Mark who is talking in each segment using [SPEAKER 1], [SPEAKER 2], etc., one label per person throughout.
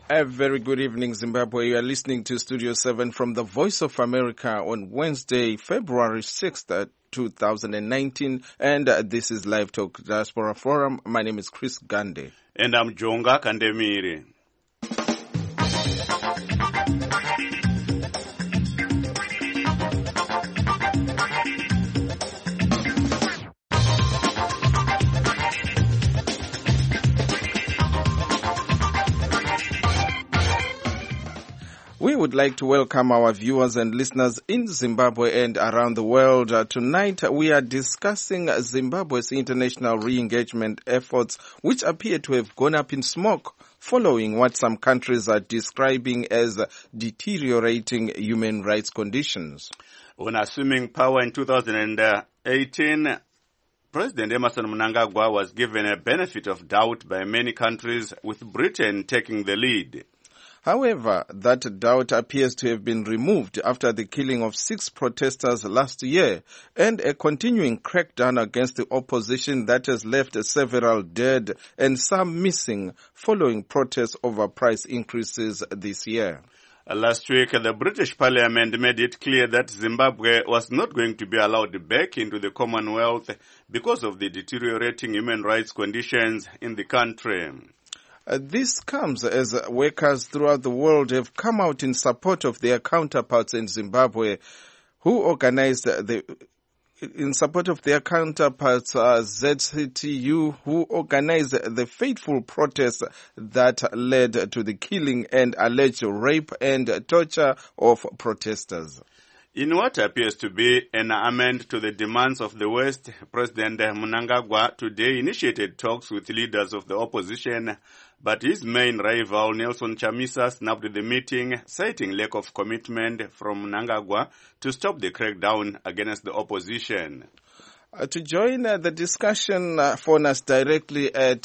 [SPEAKER 1] A very good evening, Zimbabwe. You are listening to Studio 7 from the Voice of America on Wednesday, February 6th, 2019. And this is Live Talk Diaspora Forum. My name is Chris Gande.
[SPEAKER 2] And I'm Jonga Kandemiri.
[SPEAKER 1] We would like to welcome our viewers and listeners in Zimbabwe and around the world. Tonight we are discussing Zimbabwe's international re-engagement efforts, which appear to have gone up in smoke following what some countries are describing as deteriorating human rights conditions.
[SPEAKER 2] When assuming power in 2018, President Emmerson Mnangagwa was given a benefit of doubt by many countries, with Britain taking the lead.
[SPEAKER 1] However, that doubt appears to have been removed after the killing of 6 protesters last year and a continuing crackdown against the opposition that has left several dead and some missing following protests over price increases this year.
[SPEAKER 2] Last week, the British Parliament made it clear that Zimbabwe was not going to be allowed back into the Commonwealth because of the deteriorating human rights conditions in the country.
[SPEAKER 1] This comes as workers throughout the world have come out in support of their counterparts in Zimbabwe, who organized ZCTU, who organized the fateful protests that led to the killing and alleged rape and torture of protesters.
[SPEAKER 2] In what appears to be an amend to the demands of the West, President Mnangagwa today initiated talks with leaders of the opposition, but his main rival, Nelson Chamisa, snubbed the meeting, citing lack of commitment from Mnangagwa to stop the crackdown against the opposition.
[SPEAKER 1] To join the discussion, phone us directly at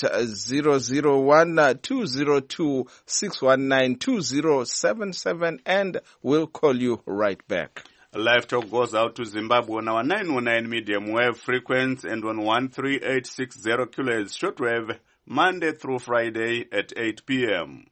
[SPEAKER 1] 001-202-619-2077 and we'll call you right back.
[SPEAKER 2] Live Talk goes out to Zimbabwe on our 919 medium wave frequency and on 13860 kHz shortwave, Monday through Friday at 8 p.m.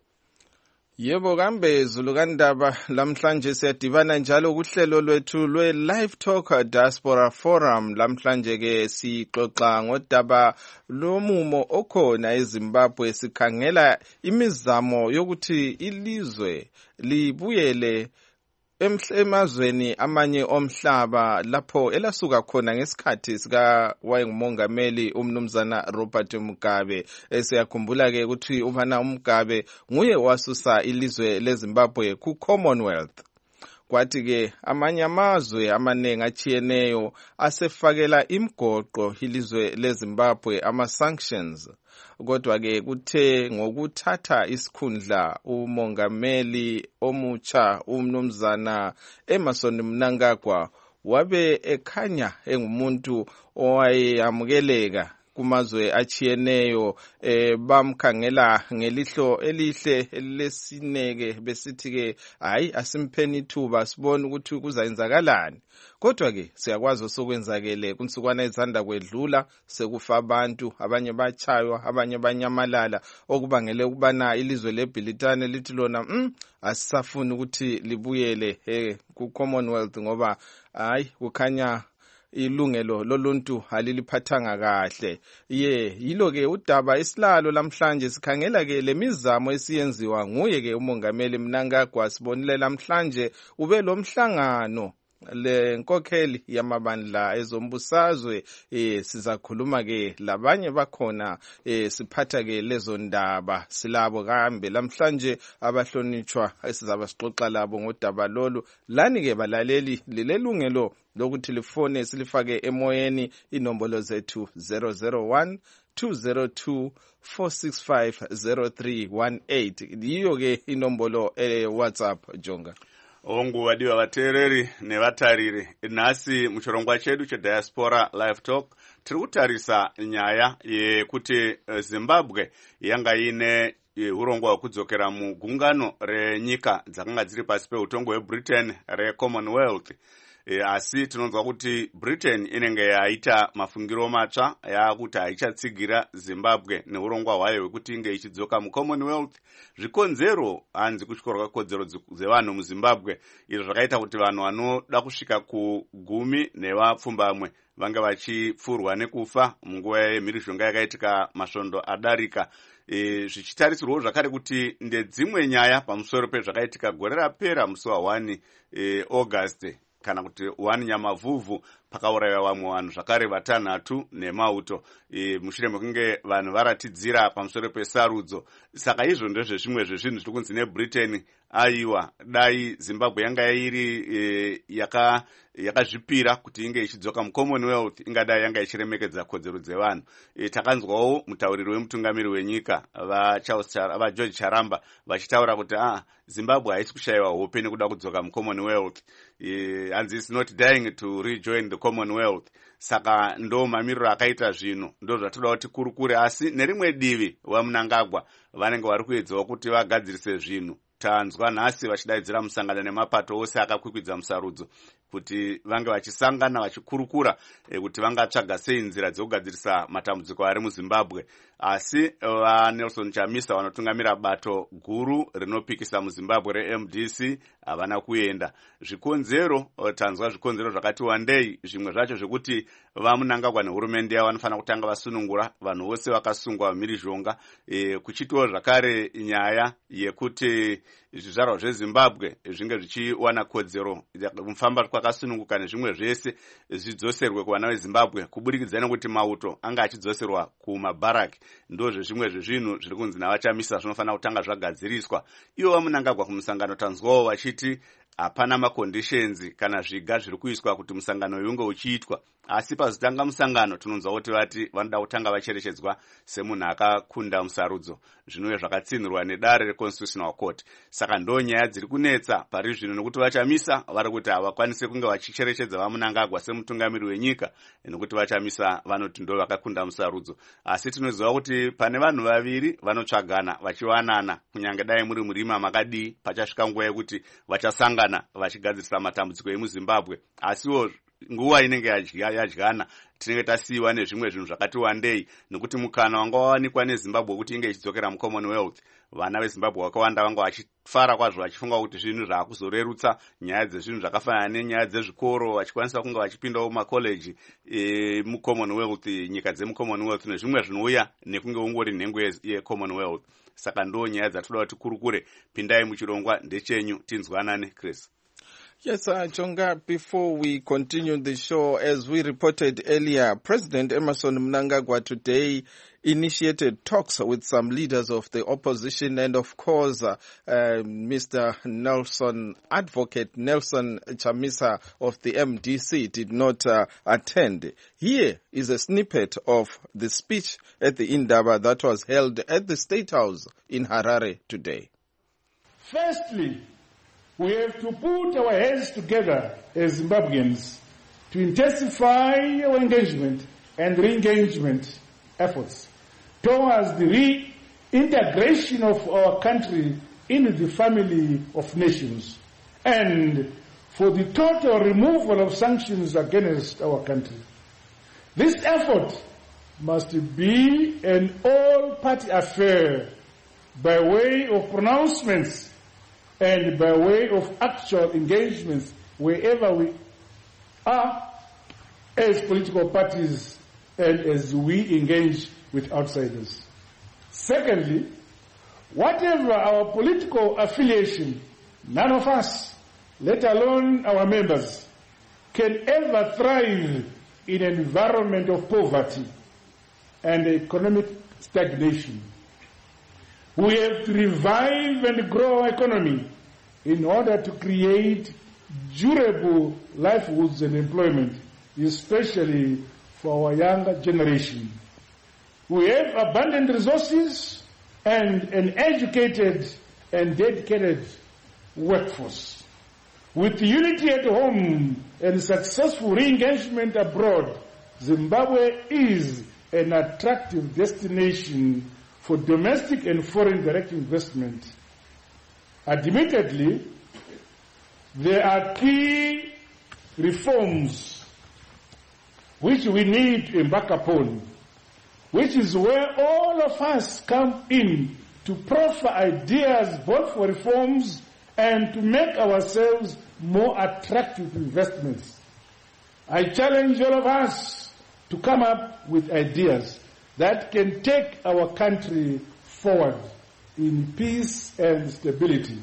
[SPEAKER 1] Yebo kambe Zulukandaba lamhlanje siyadibana njalo kuhlelo lwethu lwe-Live Talk Diaspora Forum. Lamhlanje ke sixoxa ngodaba lomumo okhona eZimbabwe, sikhangela imizamo yokuthi ilizwe libuyele emazweni amanye omhlaba lapho elasuka khona ngesikhathi sika wayengumongameli umnumzana Robert Mugabe. Siyakhumbula ke ukuthi umana Mugabe nguye wasusa ilizwe leZimbabwe ku Commonwealth. Kwathi ke amanye amazwe amanengi achiyeneyo asefakela imigoqo ilizwe leZimbabwe ama-sanctions. Kodwa ke kuthe ngokuthatha isikhundla umongameli omutsha umnumzana Emmerson Mnangagwa wabe ekhanya engumuntu owayeyamukeleka kumazwe achiyeneyo, bamkhangela ngelihlo elihle lesineke besithi ke hayi asimpheni ithuba sibone ukuthi kuzayenzakalani. Kodwa ke siyakwazi osokwenzakele kunsukwana ezanda kwedlula sekufa abantu, abanye bachaywa, abanye banyamalala, okubangele ukubana ilizwe leBritane lithi lona asisafuni ukuthi libuyele ku Commonwealth ngoba hayi kukhanya ilungelo loluntu haliliphathanga kahle. Yilo ke udaba isilalo lamhlanje sikhangela ke lemizamo esiyenziwa nguye ke umongameli Mnangagwa. Sibonile lamhlanje ube lo mhlangano le nkokheli yamabandla ezombusazwe, sizakhuluma ke labanye bakhona, siphatha ke lezo ndaba silabo kambe lamhlanje abahlonitshwa esizaba sixoxa labo ngodaba lolu. Lani ke balaleli lilelungelo lokuthi lifone silifake emoyeni, inombolo zethu 001-202-465-0318. Yiyo ke inombolo WhatsApp Jonga.
[SPEAKER 2] Ongu wadiwa vatereri nevatariri. Nasi muchirongwa chedu chediaspora Live Talk tiri kutarisa nyaya yekuti Zimbabwe yanga ine urongwa hwekudzokera mugungano renyika dzakanga dziri pasi peutongo hweBritain reCommonwealth. asi tinonzwa kuti Britain inenge yaita mafungiro matsva yakuti haichatsigira Zimbabwe neurongwa hwayo hwekuti inge ichidzoka muCommonwealth. Zvikonzero hanzi kutyorwa kodzero dzevanhu muZimbabwe, izvo zvakaita kuti vanhu vanoda kusvika ku10 nevapfumbamwe vanga vachipfurwa nekufa munguva yemhirizhonga yakaitika masvondo adarika. Zvichitarisirwawo zvakare kuti ndedzimwe nyaya pamusoro pezvakaitika gore rapera musi wa1 August kana kuti 1 Nyamavhuvhu, pakaurayiwa vamwe vanhu zvakare 6 nemauto mushure mekunge vanhu varatidzira pamusoro pesarudzo. Saka izvo ndezvezvimwe zvezvinhu zviri kunzi neBritain aiwa dai Zimbabwe yanga iri yakazvipira kuti inge ichidzoka muCommonwealth, ingadai yanga ichiremekedza kodzero dzevanhu. Takanzwawo mutauriri wemutungamiri wenyika vaGeorge Charamba vachitaura kuti Zimbabwe haisi kushayiwa hope nekuda kudzoka muCommonwealth. Hanzi is not dying to rejoin the Commonwealth. Saka ndo mamiriro akaita zvino, ndo zvatoda kuti kurukure. Asi nerimwe divi vaMnangagwa vanenge vari kuedzawo kuti vagadzirise zvinhu. Tanzwa nhasi vachidaidzira musangano nemapato ose akakwikwidza musarudzo kuti vange vachisangana vachikurukura kuti vangatsvaga sei nzira dzekugadzirisa matambudziko ari muZimbabwe. Asi Nelson Chamisa vanotungamira bato guru rinopikisa muZimbabwe reMDC havana kuenda. Zvikonzero, tanzwa zvikonzero zvakati wandei, zvimwe zvacho zvekuti vaMnangagwa nehurumende yavo vanofanira kutanga vasunungura vanhu vose vakasungwa mhirizhonga, kuchitiwo zvakare nyaya yekuti zvizvarwa zveZimbabwe zvinge zvichiwana kodzero mufamba kwakasununguka nezvimwe zvese zvidzoserwe kuvana veZimbabwe kubudikidza nekuti mauto anga achidzoserwa kumabharaki. Ndozve zvimwe zvezvinhu zviri kunzi navaChamisa zvinofanira kutanga zvagadziriswa. Ivo vaMnangagwa kumusangano tanzwawo vachiti hapana maconditions kana zviga zviri kuiswa kuti musangano unge uchiitwa, asi pazotanga musangano tinonzwa kuti vati vanoda kutanga vacherechedzwa semunhu akakunda musarudzo, zvinove zvakatsinirwa nedare reConstitutional Court. Saka ndo nyaya dziri kunetsa pari zvino, nekuti vaChamisa vari kuti havakwanise kunge vachicherechedza vaMnangagwa semutungamiri wenyika, nekuti vaChamisa vanoti ndo vakakunda musarudzo. Asi tinoziva kuti pane vanhu vaviri vanotsvagana vachiwanana, kunyange dai muri murima makadii, pachasvika nguva yekuti vachasangana vachigadzirisa matambudziko emuZimbabwe. Asiwo nguva inenge yadyana tinenge tasiyiwa nezvimwe zvinhu zvakati wandei, nekuti mukana wanga wawanikwa neZimbabwe kuti inge ichidzokera muCommonwealth, vana veZimbabwe vakawanda vanga vachifara kwazvo vachifunga kuti zvinhu zvakuzorerutsa nyaya dzezvinhu zvakafanana nenyaya dzezvikoro, vachikwanisa kunge vachipindawo mumakoleji muCommonwealth, nyika dzemuCommonwealth nezvimwe zvinouya nekunge ungori nhengo yeCommonwealth. Saka ndo nyaya dzatoda kuti kurukure. Pindai muchirongwa, ndechenyu, tinzwanane. Chris.
[SPEAKER 1] Yes, Jonga, before we continue the show, as we reported earlier, President Emmerson Mnangagwa today initiated talks with some leaders of the opposition, and of course, Mr. Advocate Nelson Chamisa of the MDC did not attend. Here is a snippet of the speech at the Indaba that was held at the State House in Harare today.
[SPEAKER 3] Firstly, we have to put our heads together as Zimbabweans to intensify our engagement and re-engagement efforts towards the reintegration of our country into the family of nations, and for the total removal of sanctions against our country. This effort must be an all-party affair by way of pronouncements and by way of actual engagements wherever we are as political parties and as we engage with outsiders. Secondly, whatever our political affiliation, none of us, let alone our members, can ever thrive in an environment of poverty and economic stagnation. We have to revive and grow our economy in order to create durable livelihoods and employment, especially for our younger generation. We have abundant resources and an educated and dedicated workforce. With unity at home and successful re-engagement abroad, Zimbabwe is an attractive destination for domestic and foreign direct investment. Admittedly, there are key reforms which we need to embark upon, which is where all of us come in to proffer ideas both for reforms and to make ourselves more attractive investments. I challenge all of us to come up with ideas that can take our country forward in peace and stability.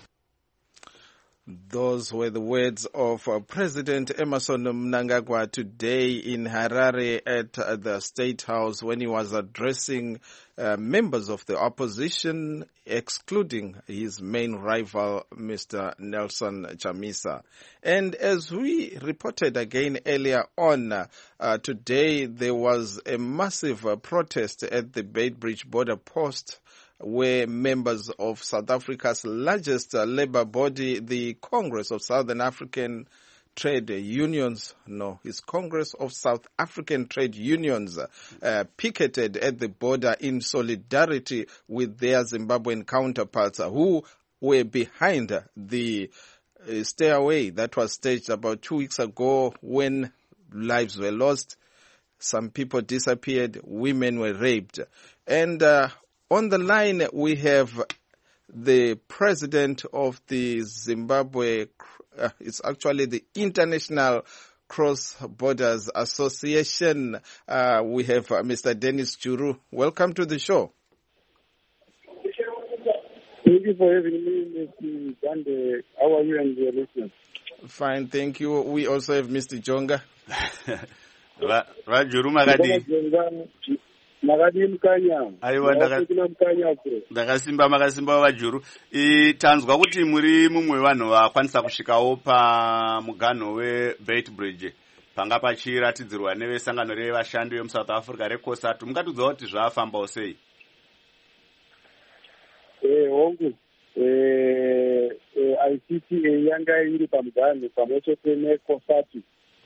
[SPEAKER 1] Those were the words of President Emmerson Mnangagwa today in Harare at the State House when he was addressing members of the opposition, excluding his main rival, Mr. Nelson Chamisa. And as we reported again earlier on, today there was a massive protest at the Beitbridge border post, where members of South Africa's largest labor body, the Congress of Southern African Trade Unions, it's Congress of South African Trade Unions, picketed at the border in solidarity with their Zimbabwean counterparts who were behind the stairway that was staged about 2 weeks ago when lives were lost, some people disappeared, women were raped. And on the line, we have the president of the Zimbabwe, it's actually the International Cross Borders Association. We have Mr. Dennis Juru. Welcome to the show.
[SPEAKER 4] Thank you for having me, Mr. Zande. How are you and your listeners?
[SPEAKER 1] Fine, thank you. We also have Mr. Jonga.
[SPEAKER 2] Rajuru Magadi. Aiwa ndakasimba vajuru. Tanzwa kuti muri mumwe vanhu vakwanisa kusvikawo pamuganho weBeitbridge panga pachiratidzirwa nevesangano revashandi vemuSouth Africa reCOSATU. Mungatudzawo kuti zvafambawo sei?
[SPEAKER 4] Hongu ICTA yanga iri pamuganho pamwechete neCOSATU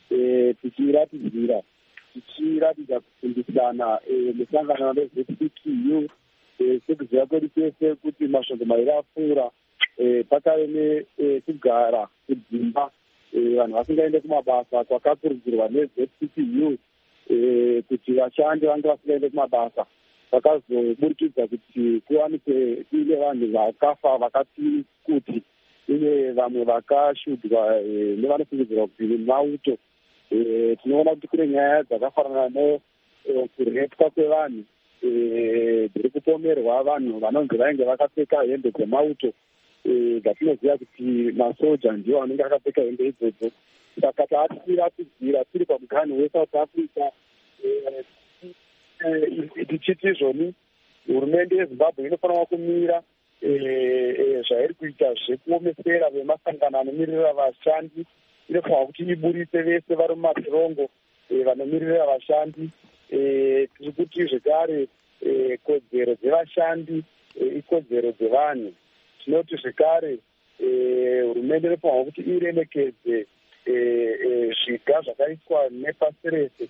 [SPEAKER 4] tichiratidza kufundisana nesangano rezvTTU sekuziva kwedu kwese kuti masvondo mairi apfuura pakave nekugara kudzimba vanhu vasingaende kumabasa kwakakurudzirwa nezvTTU kuti vashandi vange vasingaende kumabasa. Vakazoburikidza kuti kuwanikwe kuine vanhu vakafa vakati kuti uye vamwe vakashudwa nevanofungidzirwa kuti mauto. Tinoona kuti kune nyaya dzakafanana nekurepwa kwevanhu dziri kupomerwa vanhu vanonzi vainge vakapfeka hembe dzemauto dzatinoziva kuti masoja ndiwo anenge akapfeka hembe idzodzo. Saka tatiratidzira tiri pamuganho weSouth Africa tichiti izvoni hurumende yeZimbabwe inofanira kumira zvairi kuita zvekuomesera vemasangano anomirira vashandi. Inofanira kuti iburitse vese vari mumazirongo vanomirira vashandi. Tiri kuti zvekare kodzero dzevashandi ikodzero dzevanhu. Tinoti zvekare hurumende inofanira kuti iremekedze zviga zvakaiswa nepasi rese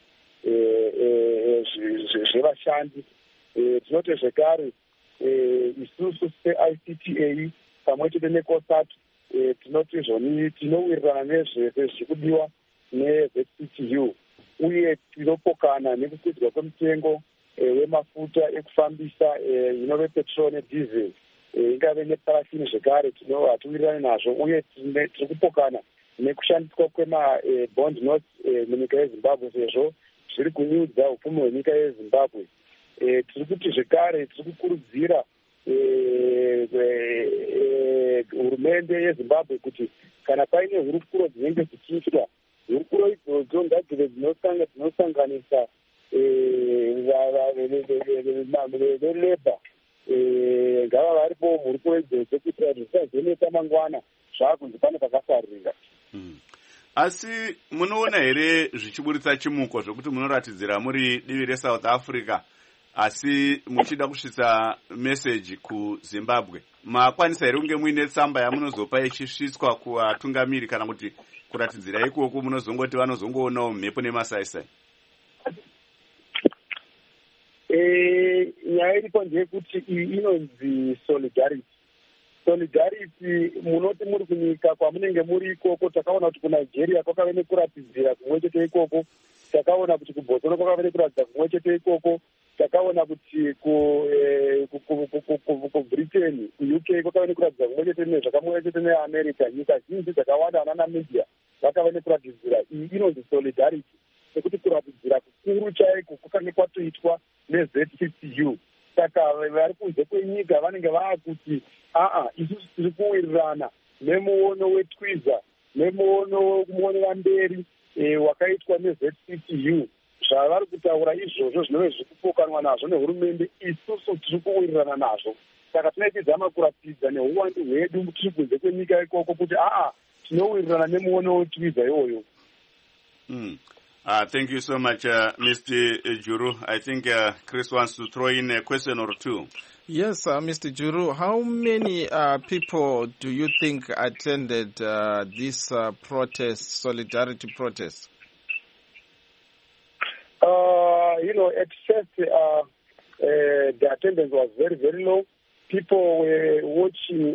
[SPEAKER 4] zvevashandi. Tinoti zvekare isusu seICTA pamwe chete neCOSATU tinoti zvoni tinowirirana nezvese zvirikudiwa nezveTTU uye tinopokana nekukwidzwa kwemutengo wemafuta ekufambisa inove petrol nediesel ingave neparafini zvekare hatiwirirani nazvo uye tiri kupokana nekushandiswa kwemabond notes munyika yeZimbabwe sezvo zviri kunyudza upfumi hwenyika yeZimbabwe. Tiri kuti zvekare tiri kukurudzira hurumende yeZimbabwe kuti kana paine hurukuro dzinenge dzichiitwa, hurukuro idzodzo ngadzive dzinosanganisa veleba ngava varipo hurukuro idzodzo kuitira kuti zvisazonetsa mangwana zvaakunzi pane pakafarira.
[SPEAKER 2] Asi munoona here zvichiburitsa chimuko zvokuti munoratidzira muri divi reSouth Africa asi muchida kusvitsa meseji kuZimbabwe? Makwanisa here kunge muine tsamba yamunozopa ichisvitswa kuvatungamiri kana kuti kuratidzira ikoko munozongoti vanozongoonawo mhepo nemasaisai?
[SPEAKER 4] Nyaya iripo ndeyekuti iyi inonzi solidarity. solidarity munoti muri kunyika kwamunenge muri ikoko. Takaona kuti kuNigeria kwakave nekuratidzira kumwe chete ikoko. Takaona kuti kuBotswana kwakave nekuratidza kumwe chete ikoko. Takaona kuti kuBritain, kuUK kwakave nekuratidza kumwe chete nezvakamwe chete neAmerica. Nyika zhinji dzakawanda ana Namibia vakave nekuratidzira. Iyi inonzi solidarity, nekuti kuratidzira kukuru chaiko kwakanga kwatoitwa neZCCU. Saka vari kunze kwenyika vanenge vaakuti isusu tiri kuwirirana nemuono weTwiza, nemuono wekumuonera mberi wakaitwa neZCCU. Zvavari kutaura izvozvo zvinove zviri kupokanwa nazvo nehurumende, isusu tiri kuwirirana nazvo. Saka tinoitizama kuratidza neuwandu hwedu tiri kunze kwenyika ikoko kuti tinowirirana nemuono weTwiza iwoyo.
[SPEAKER 2] Thank you so much, Mr. Juru. I think Chris wants to throw in a question or two.
[SPEAKER 1] Yes, Mr. Juru, how many people do you think attended this protest, solidarity protest?
[SPEAKER 4] At first, the attendance was very, very low. People were watching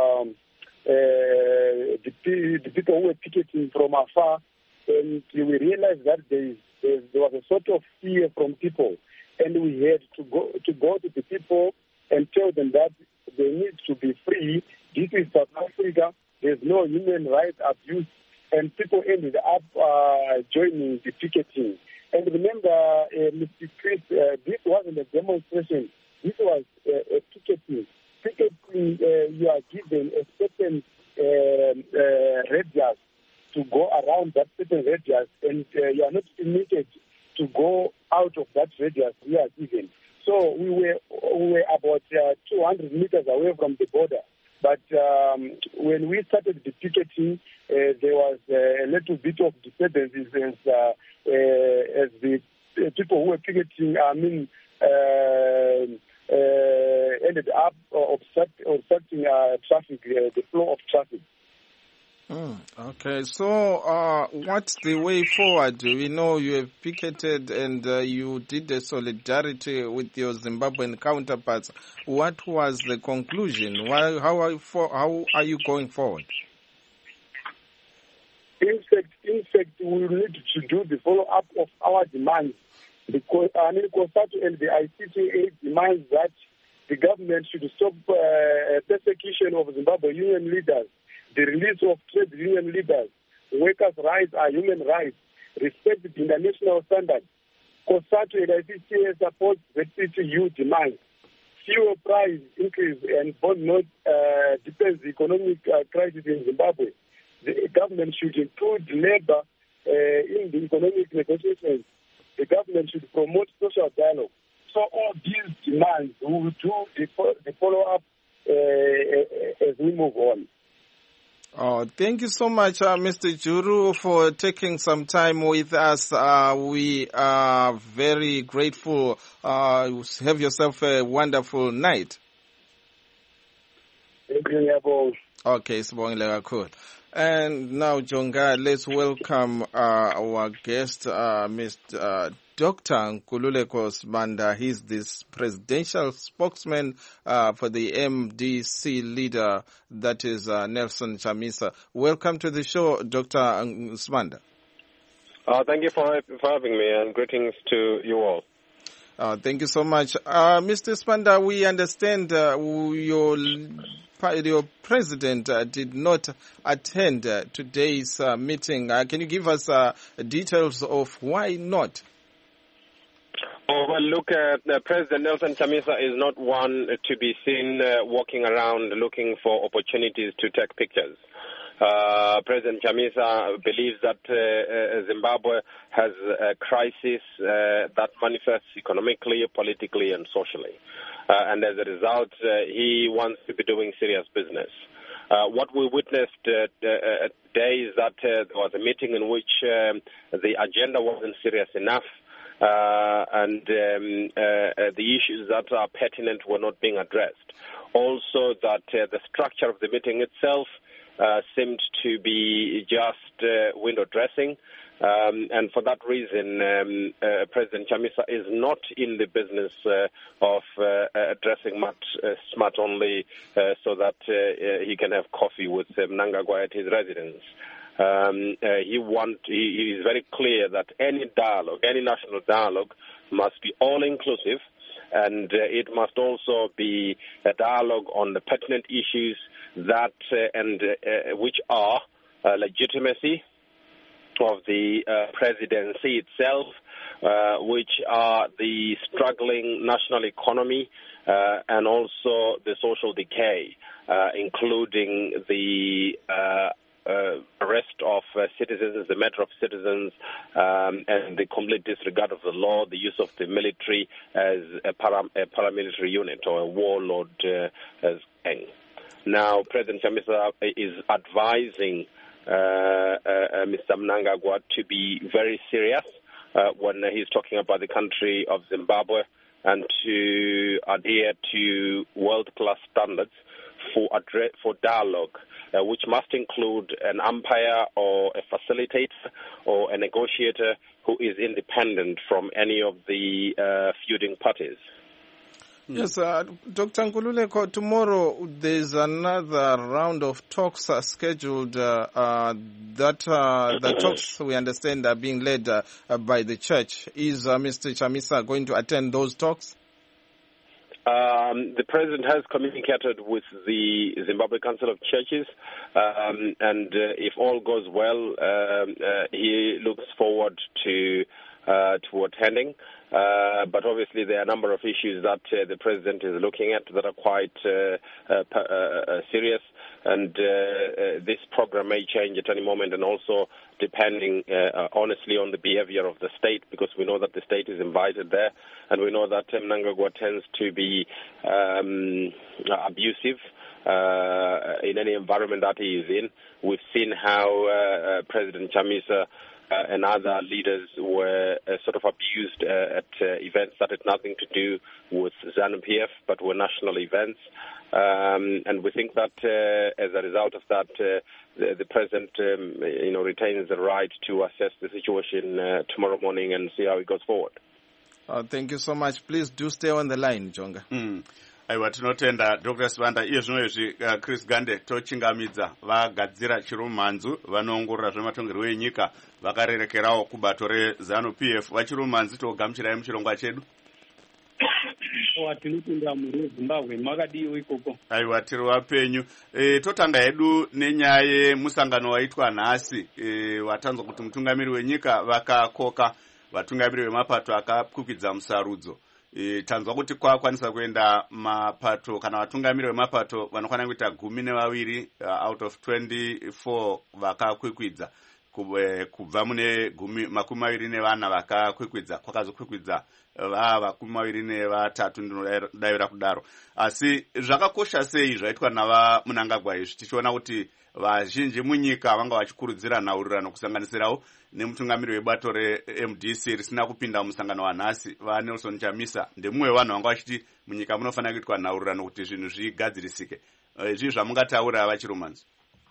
[SPEAKER 4] the people who were picketing from afar, and we realized that there was a sort of fear from people, and we had to go to the people and tell them that they need to be free. This is South Africa. There's no human rights abuse, and people ended up joining the picketing. And remember, Mr. Chris, this wasn't a demonstration. This was a picketing. Picketing, you are given a certain radius to go around that certain radius, and you are not permitted to go out of that radius we are given. So we were about 200 meters away from the border. But when we started the picketing, there was a little bit of disturbances as the people who were picketing, ended up obstructing traffic, the flow of traffic.
[SPEAKER 1] Okay, so what's the way forward? We know you have picketed and you did a solidarity with your Zimbabwean counterparts. What was the conclusion? How are you going forward?
[SPEAKER 4] In fact, we need to do the follow-up of our demands, because COSATU and the ICTA demands that the government should stop persecution of Zimbabwe union leaders, the release of trade union leaders, workers' rights are human rights, respect the international standards. COSATU and ICTA supports the CTU demands. Fuel price increase and bond note depends the economic crisis in Zimbabwe. The government should include labor in the economic negotiations. The government should promote social dialogue. So all these demands, we will do the follow-up as we move on.
[SPEAKER 1] Thank you so much, Mr. Juru, for taking some time with us. We are very grateful. Have yourself a wonderful night.
[SPEAKER 4] Thank you, Yabo.
[SPEAKER 1] Okay, Sibongile kakhulu. And now, Jonga, let's welcome our guest, Mr. Dr. Nkululeko Sibanda. He's this presidential spokesman for the MDC leader, that is Nelson Chamisa. Welcome to the show, Dr. Sibanda.
[SPEAKER 5] Thank you for having me, and greetings to you all.
[SPEAKER 1] Thank you so much. Mr. Sibanda, we understand your president did not attend today's meeting. Can you give us details of why not?
[SPEAKER 5] Well, look, President Nelson Chamisa is not one to be seen walking around looking for opportunities to take pictures. President Chamisa believes that Zimbabwe has a crisis that manifests economically, politically, and socially. And as a result, he wants to be doing serious business. What we witnessed today is that there was a meeting in which the agenda wasn't serious enough, and the issues that are pertinent were not being addressed. Also, that the structure of the meeting itself seemed to be just window dressing. And for that reason, President Chamisa is not in the business of addressing smart only so that he can have coffee with Mnangagwa at his residence. He is very clear that any dialogue, any national dialogue, must be all-inclusive, and it must also be a dialogue on the pertinent issues that which are legitimacy of the presidency itself, which are the struggling national economy and also the social decay, including the arrest of citizens, the murder of citizens, and the complete disregard of the law, the use of the military as a paramilitary unit or a warlord gang. Now, President Chamisa is advising Mr. Mnangagwa to be very serious when he's talking about the country of Zimbabwe and to adhere to world-class standards for dialogue, which must include an umpire or a facilitator or a negotiator who is independent from any of the feuding parties.
[SPEAKER 1] Yes, Dr. Nkululeko, tomorrow there's another round of talks scheduled the talks, we understand, are being led by the church. Is Mr. Chamisa going to attend those talks?
[SPEAKER 5] The president has communicated with the Zimbabwe Council of Churches, and if all goes well, he looks forward to attending. But obviously there are a number of issues that the president is looking at that are quite serious, and this program may change at any moment, and also depending honestly on the behavior of the state, because we know that the state is invited there, and we know that Mnangagwa tends to be abusive in any environment that he is in. We've seen how President Chamisa and other leaders were sort of abused at events that had nothing to do with ZANU-PF, but were national events. And we think that as a result of that, the president, retains the right to assess the situation tomorrow morning and see how it goes forward.
[SPEAKER 1] Thank you so much. Please do stay on the line, Jonga.
[SPEAKER 2] Aiwa, tinotenda Dr. Sibanda. Iye zvinoizvi Chris Gande tochingamidza vagadzira chirumanzu vanoongorora zvematongerwo enyika vakarerekerawo kubato reZANU-PF. Vachirumanzi togamuchirai muchirongwa chedu.
[SPEAKER 6] Tinotenda muri Zimbabwe makadiwo ikoko.
[SPEAKER 2] Aiwa, tiri wapenyu. Totanga hedu nenyaya yemusangano waitwa nhasi watanzwa kuti mutungamiri wenyika vakakoka vatungamiri vemapato akakwikidza musarudzo. Tanzwa kuti kwakwanisa kuenda mapato kana vatungamiri vemapato vanokwana kuita 12 out of 24 vakakwikwidza, kubva mune 24 vakakwikwidza kwakazokwikwidza vava 23 ndinodavira kudaro. Asi zvakakosha sei zvaitwa nava Mnangagwa izvi, tichiona kuti vazhinji munyika vanga vachikurudzira nhaurirano kusanganisirawo nemutungamiri webato reMDC risina kupinda musangano wanhasi vaNelson Chamisa. Ndemumwe vanhu vanga vachiti munyika munofanira kuitwa nhaurirano kuti zvinhu zvigadzirisike. Zvii zvamungataura vachirumanzi?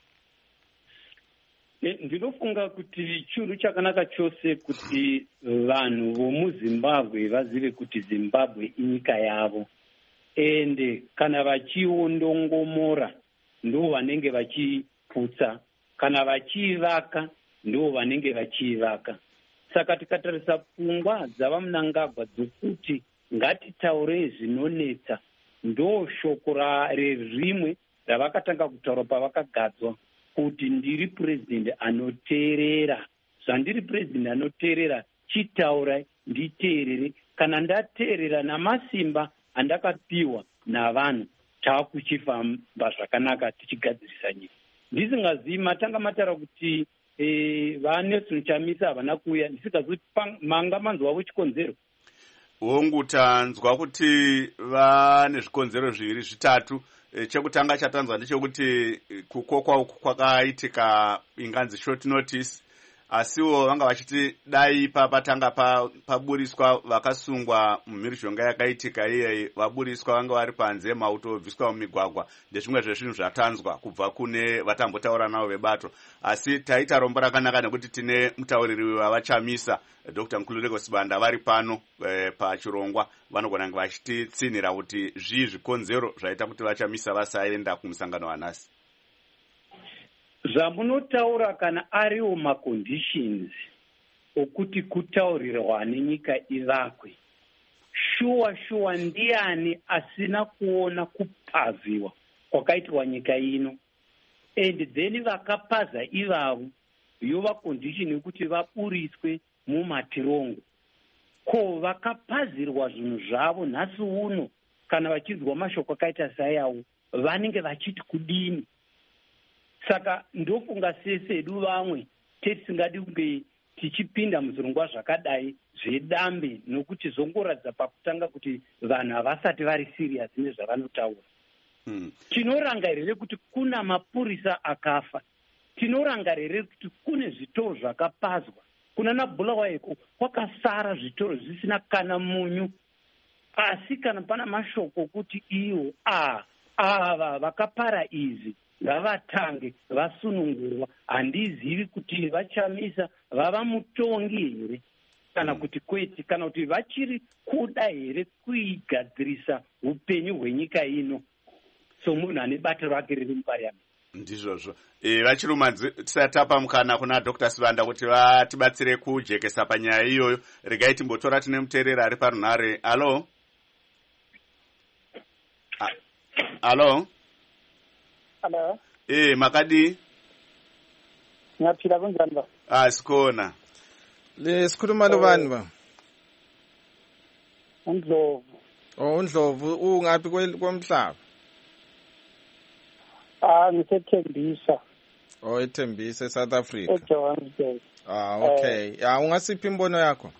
[SPEAKER 6] Ndinofunga kuti chinhu chakanaka chose kuti vanhu vomuZimbabwe vazive kuti Zimbabwe inyika yavo, ende kana vachiondongomora ndo vanenge vachiputsa, kana vachivaka ndo vanenge vachivaka. Saka tikatarisa pfungwa dzava Mnangagwa dzokuti ngatitaure zvinonetsa, ndo shoko rerimwe ravakatanga kutaura pavakagadzwa kuti ndiri president anoteerera. Zvandiri president anoteerera, chitaura nditeerere. Kana ndateerera namasimba andakapiwa navanhu, takuchifamba zvakanaka tichigadzirisa nyika. Ndisingazivi matanga mataura kuti vaNelson Chamisa havana kuuya, ndisingazivi manga manzwawo chikonzero.
[SPEAKER 2] Hongu tanzwa kuti vane zvikonzero zviviri zvitatu. Chekutanga chatanzwa ndechekuti kukokwa uku kwakaitika inganzi short notice, asiwo vanga vachiti dai patanga paburiswa vakasungwa mumhirizhonga yakaitika iyeyi, vaburiswa vanga vari panze, mauto obviswa mumigwagwa, ndezvimwe zvezvinhu zvatanzwa kubva kune vatambotaura navo vebato. Asi taita rombo rakanaka nekuti tine mutauriri wavachamisa Dr. Nkululeko Sibanda vari pano pachirongwa, vanogona kunge vachititsinhira kuti zvii zvikonzero zvaita kuti vachamisa vasaenda kumusangano wanhasi.
[SPEAKER 6] Zvamunotaura kana ariwo maconditions okuti kutaurirwa nenyika ivakwe, shuwa ndiani asina kuona kupavhiwa kwakaitwa nyika ino, and then vakapaza ivavo yova condition yekuti vaburiswe mumatirongo. Ko vakapazirwa zvinhu zvavo nhasi uno, kana vachinzwa mashoko akaita sayawo, vanenge vachiti kudini? Saka ndofunga sedu vamwe tisingadi kunge tichipinda muzvirongwa zvakadai zvedambe, nokuti zongoratidza pakutanga kuti vanhu havasati vari serious nezvavanotaura. Tinorangarire kuti kuna mapurisa akafa, tinorangarire kuti kune zvitoro zvakapazwa, kuna naBulawayo kwakasara zvitoro zvisina kana munyu. Asi kana pana mashoko kuti iwo ava vakapara izvi ngavatange vasunungurwa, handizivi kuti vachamisa vava mutongi here kana kuti kwete, kana kuti vachiri kuda here kuigadzirisa upenyu hwenyika ino somunhu ane bato rake riri mupariamendi.
[SPEAKER 2] Ndizvozvo vachiruma tisatapa mukana kuna Dr. Sibanda kuti vatibatsire kujekesa panyaya iyoyo. Regai timbotora tine muteereri ari parunhare. Alo, alo.
[SPEAKER 7] Hello.
[SPEAKER 2] Makadi?
[SPEAKER 7] Ngiyaphila kunjani ba?
[SPEAKER 2] Sikhona.
[SPEAKER 1] Sikhuluma lobani ba?
[SPEAKER 7] uNdlovu.
[SPEAKER 1] uNdlovu ungaphi komhlaba?
[SPEAKER 7] Ngisethembisa.
[SPEAKER 1] eThembisa eSouth Africa.
[SPEAKER 7] eJohannesburg.
[SPEAKER 1] Okay. Ungasiphi imbono yakho?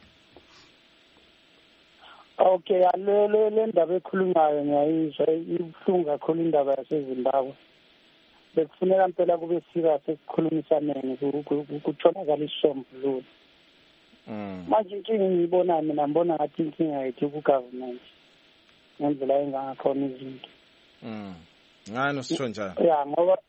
[SPEAKER 7] Okay, le ndaba ekhulunywayo ngiyayizwa, ibuhlungu kakhulu indaba yaseZimbabwe. Bekufuneka impela kube serious ekukhulumisaneni kutholakala isisombululo. Manje inkinga ngiyibona mina, ngibona ngathi inkinga yethu ku-government ngendlela engangakhona izinto.
[SPEAKER 1] Ngani usitsho njalo?
[SPEAKER 7] Ya, ngoba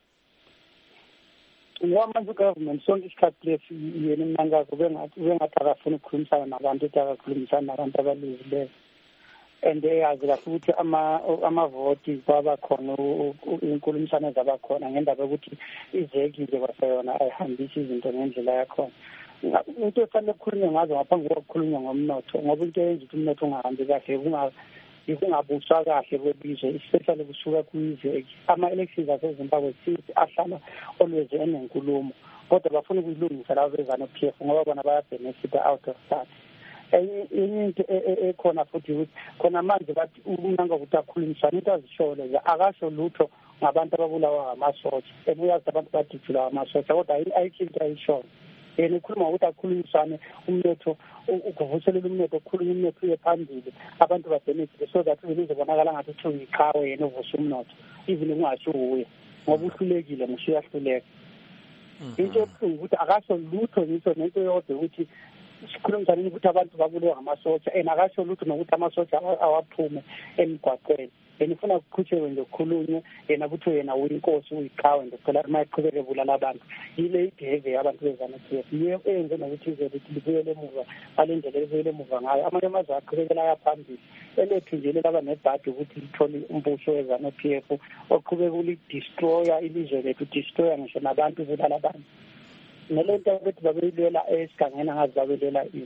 [SPEAKER 7] manje u-government sonke isikhathi lesi yena Mnangagwa bengathi akafuna ukukhulumisana nabantu, ethi akakhulumisana nabantu abalizileyo. And eyazi kahle ukuthi amavoti kwaba khona, inkulumisana zaba khona ngendaba yokuthi izeki nje kwaseyona ayihambisi izinto ngendlela yakhona. Into efanele kukhulunywe ngazo ngaphambi kokukhulunywa ngomnotho, ngoba into eyenza ukuthi umnotho ungahambi kahle kungabuswa kahle kwelizwe, especially kusuka kwizeki. Ama-elections aseZimbabwe sithi ahlala always enenkulumo, kodwa bafuna ukuyilungisa labo bezanu-PF ngoba bona bayabhenefita out of that. Enye into ekhona futhi ukuthi khona manje bathi uMnangagwa ukuthi akhulumisane, into azishole akasho lutho ngabantu ababulawa ngamasotsha, and uyazi abantu badijula ngamasotsha, kodwa ayikho into ayishona. Yena ukhuluma ukuthi akhulumisane umnotho, ukuvuselela umnotho, kukhulunywa umnotho uye phambili, abantu babhenefite, so that izobonakala ngathi uthi uyiqhawe yena uvusa umnotho, even kungasho uye ngoba uhlulekile ngisho uyahluleka. Into ebuhlungu ukuthi akasho lutho ngisho nento yodwa ukuthi sikhulumisane ukuthi abantu babulewa ngamasotsha, and akasho lutho nokuthi amasotsha awaphume emgwaqweni. Yena ufuna kuqhutshelwe nje kukhulunywe, yena kuthiwe yena uyinkosi uyiqhawe nje phela uma iqhubeke bulala abantu. Yile ibehavior yabantu bezanu-PF yiyo eyenze nokuthi izwe lithi libuyele emuva ngale ndlela libuyele emuva ngayo. Amanye amazwe aqhubekela ayaphambili, elethu nje lelaba nebhadi ukuthi lithole umbuso wezanu-PF oqhubeka ulidestroya ilizwe lethu, destroya ngisho nabantu, bulala abantu. Nalento ukuthi babeyilwela esigangeni angazi babelwela ini.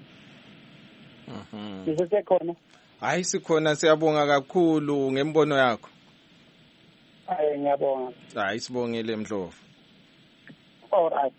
[SPEAKER 7] Nisesekhona?
[SPEAKER 1] Hayi sikhona, siyabonga kakhulu ngembono yakho.
[SPEAKER 7] Ngiyabonga.
[SPEAKER 1] Hayi sibongile Ndlovu.
[SPEAKER 7] All right.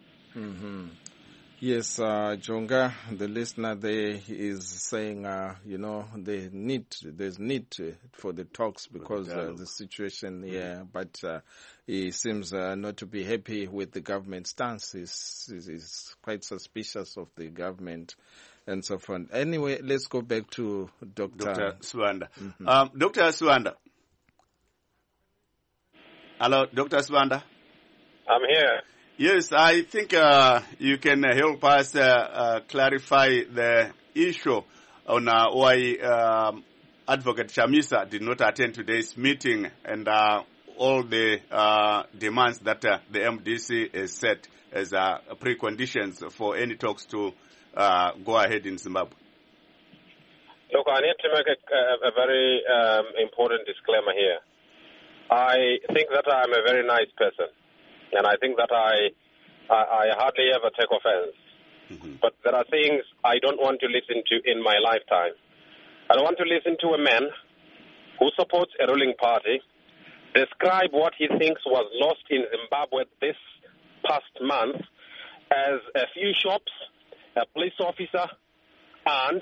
[SPEAKER 1] Yes, Jonga, the listener there is saying, there's need for the talks because the situation here, but he seems not to be happy with the government stance. He's quite suspicious of the government and so forth. Anyway, let's go back to Dr.
[SPEAKER 2] Sibanda. Dr. Sibanda. Hello, Dr. Sibanda.
[SPEAKER 5] I'm here.
[SPEAKER 2] Yes, I think you can help us clarify the issue on why Advocate Chamisa did not attend today's meeting and all the demands that the MDC has set as preconditions for any talks to go ahead in Zimbabwe.
[SPEAKER 5] Look, I need to make a very important disclaimer here. I think that I'm a very nice person, and I think that I hardly ever take offense. Mm-hmm. But there are things I don't want to listen to in my lifetime. I don't want to listen to a man who supports a ruling party describe what he thinks was lost in Zimbabwe this past month as a few shops, a police officer, and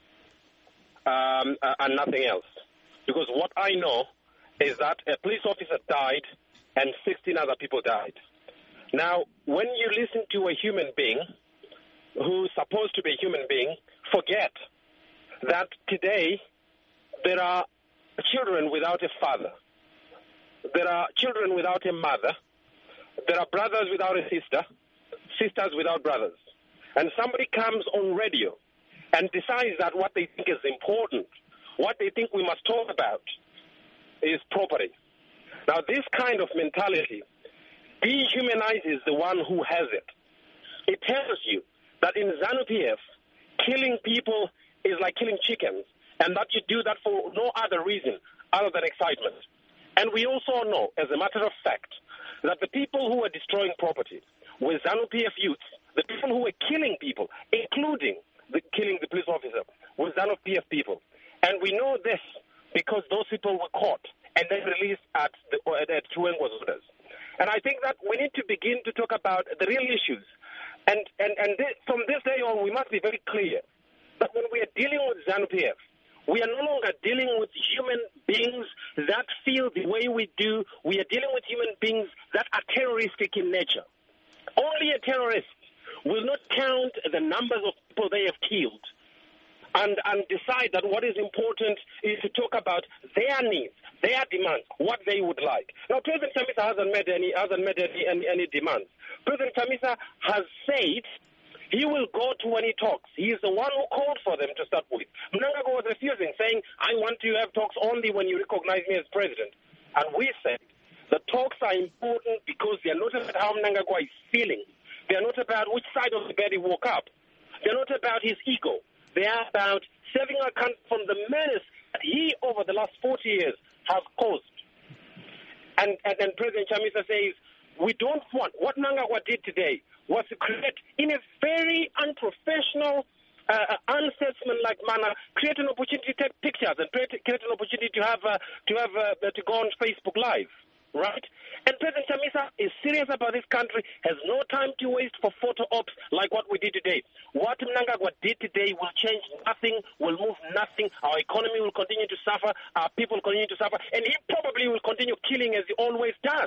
[SPEAKER 5] nothing else. Because what I know is that a police officer died and 16 other people died. Now, when you listen to a human being who's supposed to be a human being, forget that today there are children without a father. There are children without a mother. There are brothers without a sister, sisters without brothers. And somebody comes on radio and decides that what they think is important, what they think we must talk about, is property. Now, this kind of mentality dehumanizes the one who has it. It tells you that in ZANU-PF, killing people is like killing chickens, and that you do that for no other reason other than excitement. And we also know, as a matter of fact, that the people who were destroying property were ZANU-PF youths. The people who were killing people, including killing the police officer, were ZANU-PF people. And we know this because those people were caught and then released at Chiwengo's orders. And I think that we need to begin to talk about the real issues. And from this day on, we must be very clear that when we are dealing with ZANU-PF, we are no longer dealing with human beings that feel the way we do. We are dealing with human beings that are terroristic in nature. Only a terrorist will not count the numbers of people they have killed and decide that what is important is to talk about their needs, their demands, what they would like. Now, President Chamisa hasn't made any demands. President Chamisa has said he will go to when he talks. He is the one who called for them to start with. Mnangagwa was refusing, saying, I want to have talks only when you recognize me as president. And we said the talks are important because they are not about how Mnangagwa is feeling. They are not about which side of the bed he woke up. They are not about his ego. They are about saving our country from the menace that he, over the last 40 years, has caused. And then President Chamisa says, we don't want, what Mnangagwa did today was to create, in a very unprofessional, unstatesmanlike manner, create an opportunity to take pictures and create an opportunity to go on Facebook Live, right? And President Chamisa is serious about this country, has no time to waste for photo ops like what we did today. What Mnangagwa did today will change nothing, will move nothing. Our economy will continue to suffer, our people will continue to suffer, and he probably will continue killing as he always does.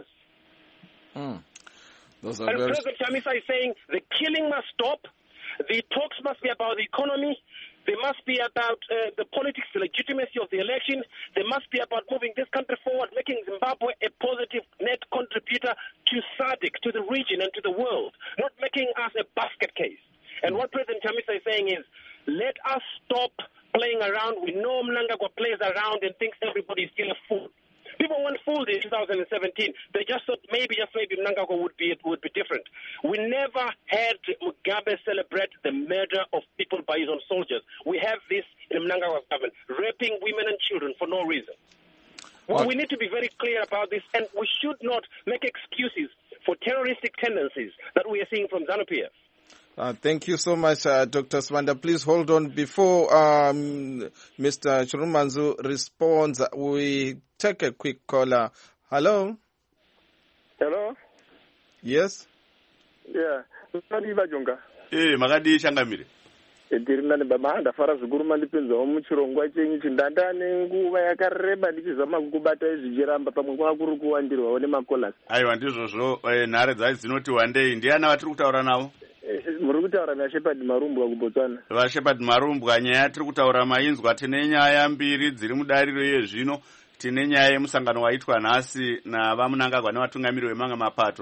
[SPEAKER 5] And President Chamisa is saying the killing must stop, the talks must be about the economy, they must be about the politics, the legitimacy of the election, they must be about moving this country forward, making Zimbabwe a positive net contributor to SADC, to the region and to the world, not making us a basket case. And what President Chamisa is saying is, let us stop playing around. We know Mnangagwa plays around and thinks everybody is still a fool. People weren't fooled in 2017. They just thought maybe Mnangagwa would be different. We never had Mugabe celebrate the murder of people by his own soldiers. We have this in Mnangagwa's government, raping women and children for no reason. Well, we need to be very clear about this, and we should not make excuses for terroristic tendencies that we are seeing from ZANU-PF.
[SPEAKER 1] Thank you so much, Dr. Swanda. Please hold on. Before Mr. Chirumanzu responds, we take a quick caller. Hello?
[SPEAKER 4] Hello?
[SPEAKER 1] Yes?
[SPEAKER 4] Yeah.
[SPEAKER 2] Magadi Shangamiri.
[SPEAKER 4] Ndirina baba ndafara zvikuru mandipinza muchirongwa chenyu chindandane nguva yakareba ndichizama kukubata izvichiramba pamwe kwakuri kuwandirwa one makolas.
[SPEAKER 2] Aiwa ndizvozvo nhare dzacho dzinoti wandei. Ndiana vatiri kutaura navo?
[SPEAKER 4] Muri kutaura naShepard Marumbwa kuBotswana.
[SPEAKER 2] VaShepard Marumbwa, nyaya tiri kutaura mainzwa. Tine nyaya mbiri dziri mudariro yezvino. Tine nyaya yemusangano waitwa nhasi navaMnangagwa nevatungamiri vemamwe mapato.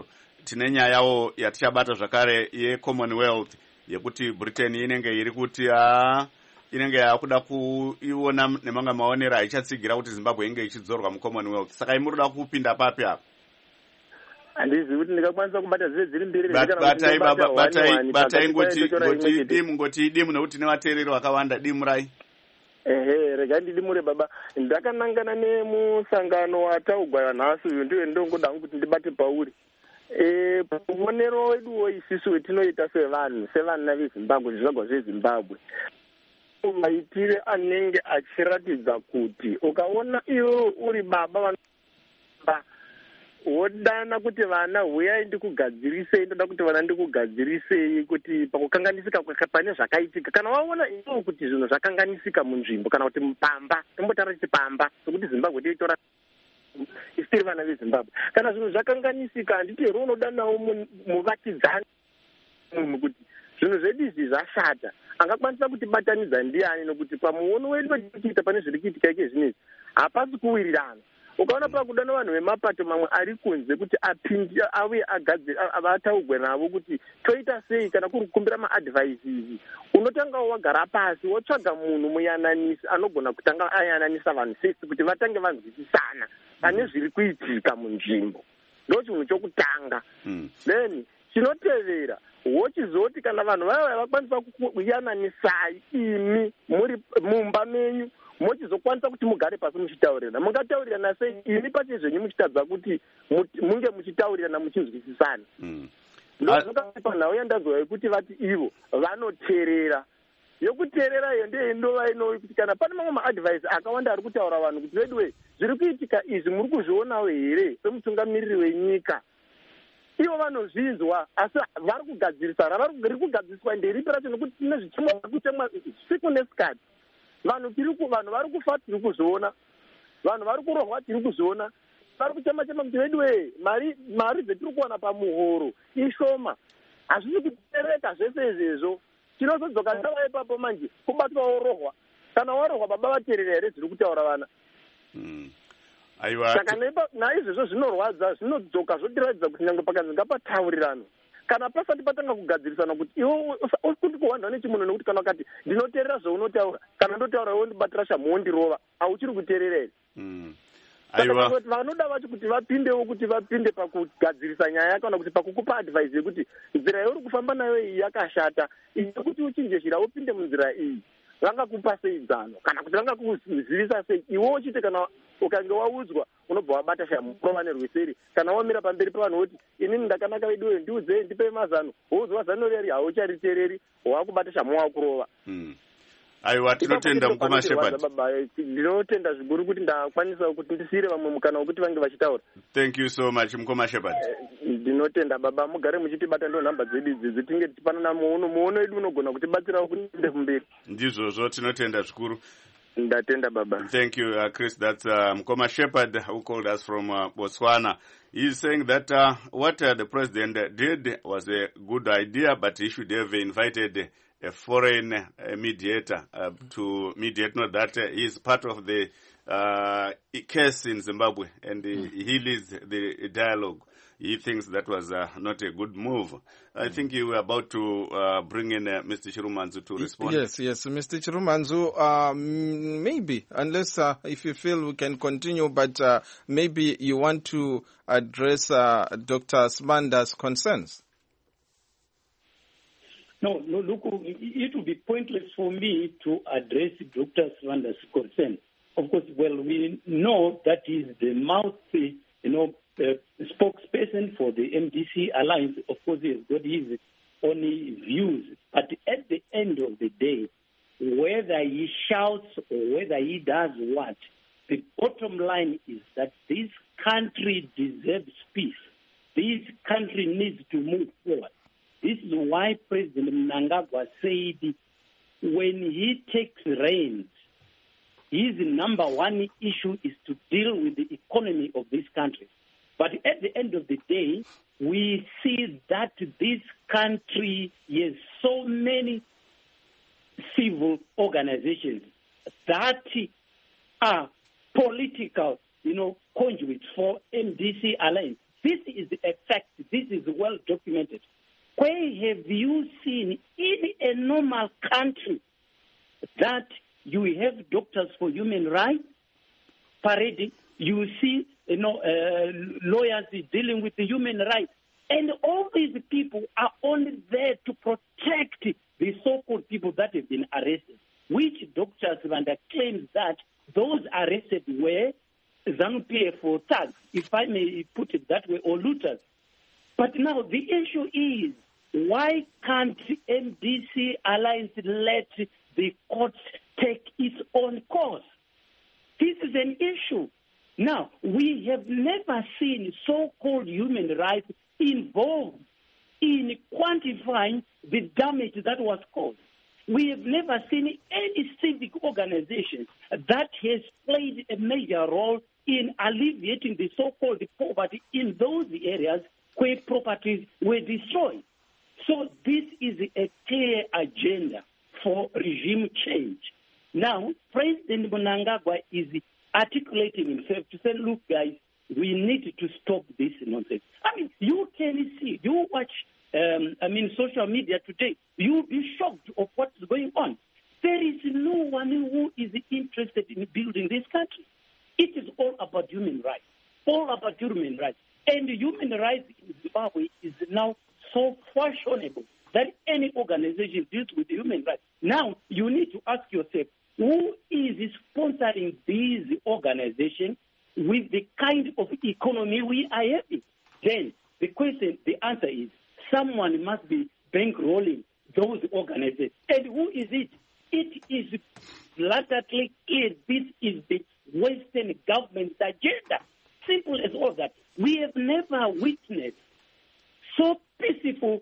[SPEAKER 2] tine nyayawo yatichabata zvakare yeCommonwealth yekuti Britain inenge iri kuti inenge yakuda kuiona nemanga maonero aichatsigira kuti Zimbabwe inge ichidzorwa muCommonwealth. Saka imurida kupinda papi apa?
[SPEAKER 8] Handizi kuti ndikakwanisa kubata zviri mbiri
[SPEAKER 2] batai ngoti dimu nekuti nevateereri vakawanda dimurai.
[SPEAKER 8] Rega ndidimure baba. Ndakanangana nemusangano wataugwa nhasi uyu ndiwe ndongoda kuti ndibate pauri. Muonero wedu isisu wetinoita sevana veZimbabwe, zvizvarwa zveZimbabwe, maitire anenge achiratidza kuti ukaona iwe uri baba wodana kuti vana huyai ndikugadzirisei, ndoda kuti vana ndikugadzirisei kuti pakukanganisika pane zvakaitika, kana waona iwo kuti zvinhu zvakanganisika munzvimbo kana kuti mupamba, tombotara kuti pamba sokuti Zimbabwe teitora isiri vana veZimbabwe, kana zvinhu zvakanganisika handiti hero unodanawo muvakidzani kuti zvinhu zvedu izvi zvashata, angakwanisa kuti batanidza ndiani, nokuti pamuono wedu wetinoita pane zviri kuitika ike zvinezvi hapasi kuwirirana. Ukaona pakudana vanhu vemapato mamwe ari kunze kuti apinde auye vataugwe navo kuti toita sei kana kuri kukumbira maadvices, unotanga wagara pasi wotsvaga munhu muyananisi anogona kutanga ayananisa vanhu sesi kuti vatange vanzwisisana pane zviri kuitika munzvimbo. Ndo chinhu chokutanga. Then chinotevera wochizoti kana vanhu vaya vakwanisa kuyananisai imi muri mumba menyu, mochizokwanisa kuti mugare pasi muchitaurirana. Mungataurirana sei imi pache zvenyu muchitadza kuti munge muchitaurirana muchinzwisisana. Panhau yandazwa yekuti vati ivo vanoteerera, yokuteerera iyo ndiyo indova inoyi kuti kana pane mamwe maadvice akawanda ari kutaura vanhu kuti vedwe zviri kuitika izvi muri kuzvionawo here semutungamiriri wenyika. Ivo vanozvinzwa asi vari kugadzirisa, ravari kugadziriswa nderipi racho, nokuti tine zvichimwa zvekutemwa siku nesikati. Vanhu vari kufa tiri kuzviona, vanhu vari kurohwa tiri kuzviona, vari kuchema-chema kuti vedwe mari dzetiri kuwana pamuhoro ishoma, hazvisi kutereka zvese izvezvo. Tinozodzoka ndava ipapo manje kubatwa worohwa, kana warohwa baba vateerera here zviri kutaura vana. Saka naizvozvo zvinorwadza, zvinodzoka zvotiratidza kuti nyange pakanzi ngapataurirano kana pasati patanga kugadzirisana kuti iwe kuti kuwanda nechimunhu, nekuti kana wakati ndinoteerera zvaunotaura kana ndotaura iwe ndibatira shamhu wondirova, hauchiri kuteerera here. Saka vanoda vacho kuti vapindewo, kuti vapinde pakugadzirisa nyaya kana kuti pakukupa advice yekuti nzira yauri kufamba nayo iyi yakashata, kuti uchinje shira upinde munzira iyi, vangakupa sei dzano kana kuti vangakuzivisa sei, iwe uchite kana ukange waudzwa unobva wabata shamhu kurova nerweseri. Kana wamira pamberi pavanhu woti inini ndakanaka veduwe ndiudzei ndipe mazano, woudzwa zano reri hauchariteereri, wakubata shamhu wakurova.
[SPEAKER 2] Aiwa, tinotenda Mukoma Shepherd.
[SPEAKER 8] Ndinotenda zvikuru kuti ndakwanisa kuti ndisire vamwe mukana wekuti vange vachitaura.
[SPEAKER 2] Thank you so much Mukoma Shepherd.
[SPEAKER 8] Ndinotenda baba, mugare muchitibata ndo nhamba dzedu idzi tinge tichipanana muono wedu unogona kutibatsirawo kuti tiende kumberi.
[SPEAKER 2] Ndizvozvo tinotenda zvikuru.
[SPEAKER 8] Ndatenda baba.
[SPEAKER 2] Thank you Chris. That's Mukoma Shepherd who called us from Botswana. He's saying that what the president did was a good idea, but he should have invited a foreign mediator to mediate. Not that he is part of the case in Zimbabwe and he leads the dialogue. He thinks that was not a good move. I think you were about to bring in Mr. Chirumanzu to respond.
[SPEAKER 1] Yes, Mr. Chirumanzu, maybe, unless if you feel we can continue, but maybe you want to address Dr. Smanda's concerns.
[SPEAKER 6] No, look, it would be pointless for me to address Dr. Smanda's concern. Of course, well, we know that he's the mouth, spokesperson for the MDC Alliance. Of course, he has got his own views. But at the end of the day, whether he shouts or whether he does what, the bottom line is that this country deserves peace. This country needs to move forward. This is why President Mnangagwa said when he takes reins, his number one issue is to deal with the economy of this country. But at the end of the day, we see that this country has so many civil organizations that are political, conduits for MDC Alliance. This is a fact. This is well documented. Where have you seen in a normal country that you have doctors for human rights parading? You see, lawyers dealing with the human rights, and all these people are only there to protect the so-called people that have been arrested. Which Dr. Sibanda claims that those arrested were ZANU-PF thugs, if I may put it that way, or looters. But now the issue is, why can't MDC Alliance let the courts take its own course? This is an issue. Now, we have never seen so-called human rights involved in quantifying the damage that was caused. We have never seen any civic organization that has played a major role in alleviating the so-called poverty in those areas where properties were destroyed. So this is a clear agenda for regime change. Now, President Mnangagwa is articulating himself to say, look, guys, we need to stop this nonsense. I mean, you can see, you watch, social media today, you'll be shocked of what's going on. There is no one who is interested in building this country. It is all about human rights, all about human rights. And human rights in Zimbabwe is now so fashionable that any organization deals with human rights. Now, you need to ask yourself, who is sponsoring these organizations with the kind of economy we are having? Then the answer is, someone must be bankrolling those organizations. And who is it? It is blatantly clear this is the Western government's agenda. Simple as all that. We have never witnessed so peaceful,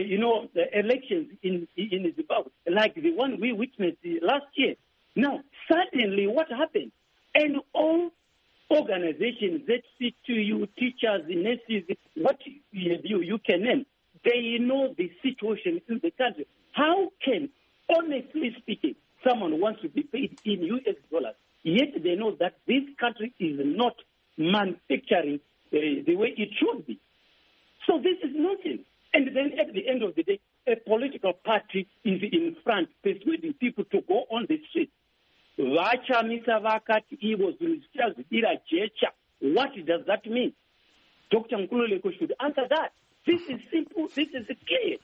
[SPEAKER 6] elections in Zimbabwe like the one we witnessed last year. Now, suddenly, what happened? And all organizations that speak to you, teachers, nurses, what you can name, they know the situation in the country. How can, honestly speaking, someone wants to be paid in US dollars, yet they know that this country is not manufacturing the way it should be? So this is nonsense. And then at the end of the day, a political party is in front persuading people to go on the street. What does that mean? Dr. Nkululeko should answer that. This is simple. This is clear.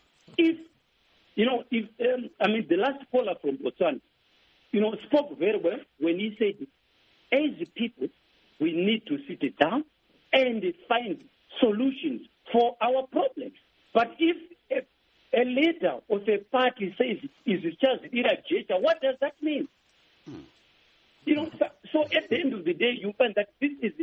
[SPEAKER 6] The last caller from Botswana, spoke very well when he said, as people, we need to sit down and find solutions for our problems. But if a leader of a party says is Charles Irajeta, what does that mean? So at the end of the day, you find that this is,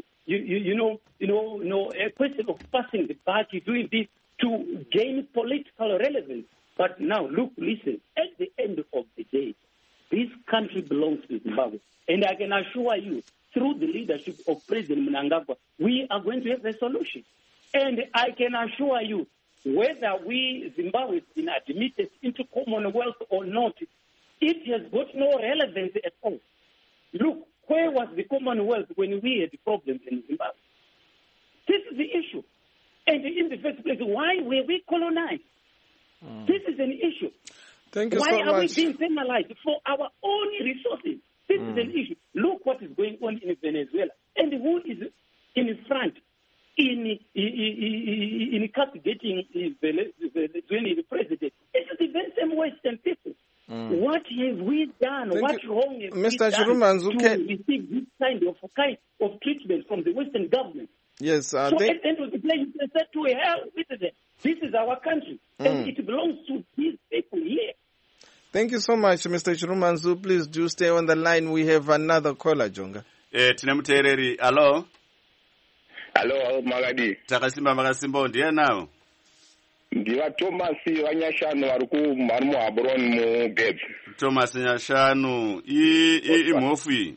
[SPEAKER 6] a question of passing the party, doing this to gain political relevance. But now, look, listen, at the end of the day, this country belongs to Zimbabwe. And I can assure you, through the leadership of President Mnangagwa, we are going to have a solution. And I can assure you, whether we, Zimbabwe, has been admitted into Commonwealth or not, it has got no relevance at all. Look, where was the Commonwealth when we had problems in Zimbabwe? This is the issue. And in the first place, why were we colonized? This is an issue.
[SPEAKER 1] Thank you
[SPEAKER 6] why
[SPEAKER 1] so much.
[SPEAKER 6] Why are we being penalized for our own resources? This is an issue. Look what is going on in Venezuela. And who is in front in castigating the Venezuelan president? It is the very same Western people. What have we done? What wrong have we done to receive this kind of treatment from the Western government?
[SPEAKER 1] Yes,
[SPEAKER 6] so at the end of the day, you can say to hell with it. This is our country, and it belongs to these people here.
[SPEAKER 1] Thank you so much, Mr. Chirumanzu. Please do stay on the line. We have another caller, Jonga.
[SPEAKER 2] Tinemutereri, hello?
[SPEAKER 9] Hello, Magadi.
[SPEAKER 2] Takasimba Magasimbo, ndiye nawo?
[SPEAKER 9] Ndiwa Thomas Wanyashanu waruku marumu abron mu Geb.
[SPEAKER 2] Thomas Nyashanu, imofi.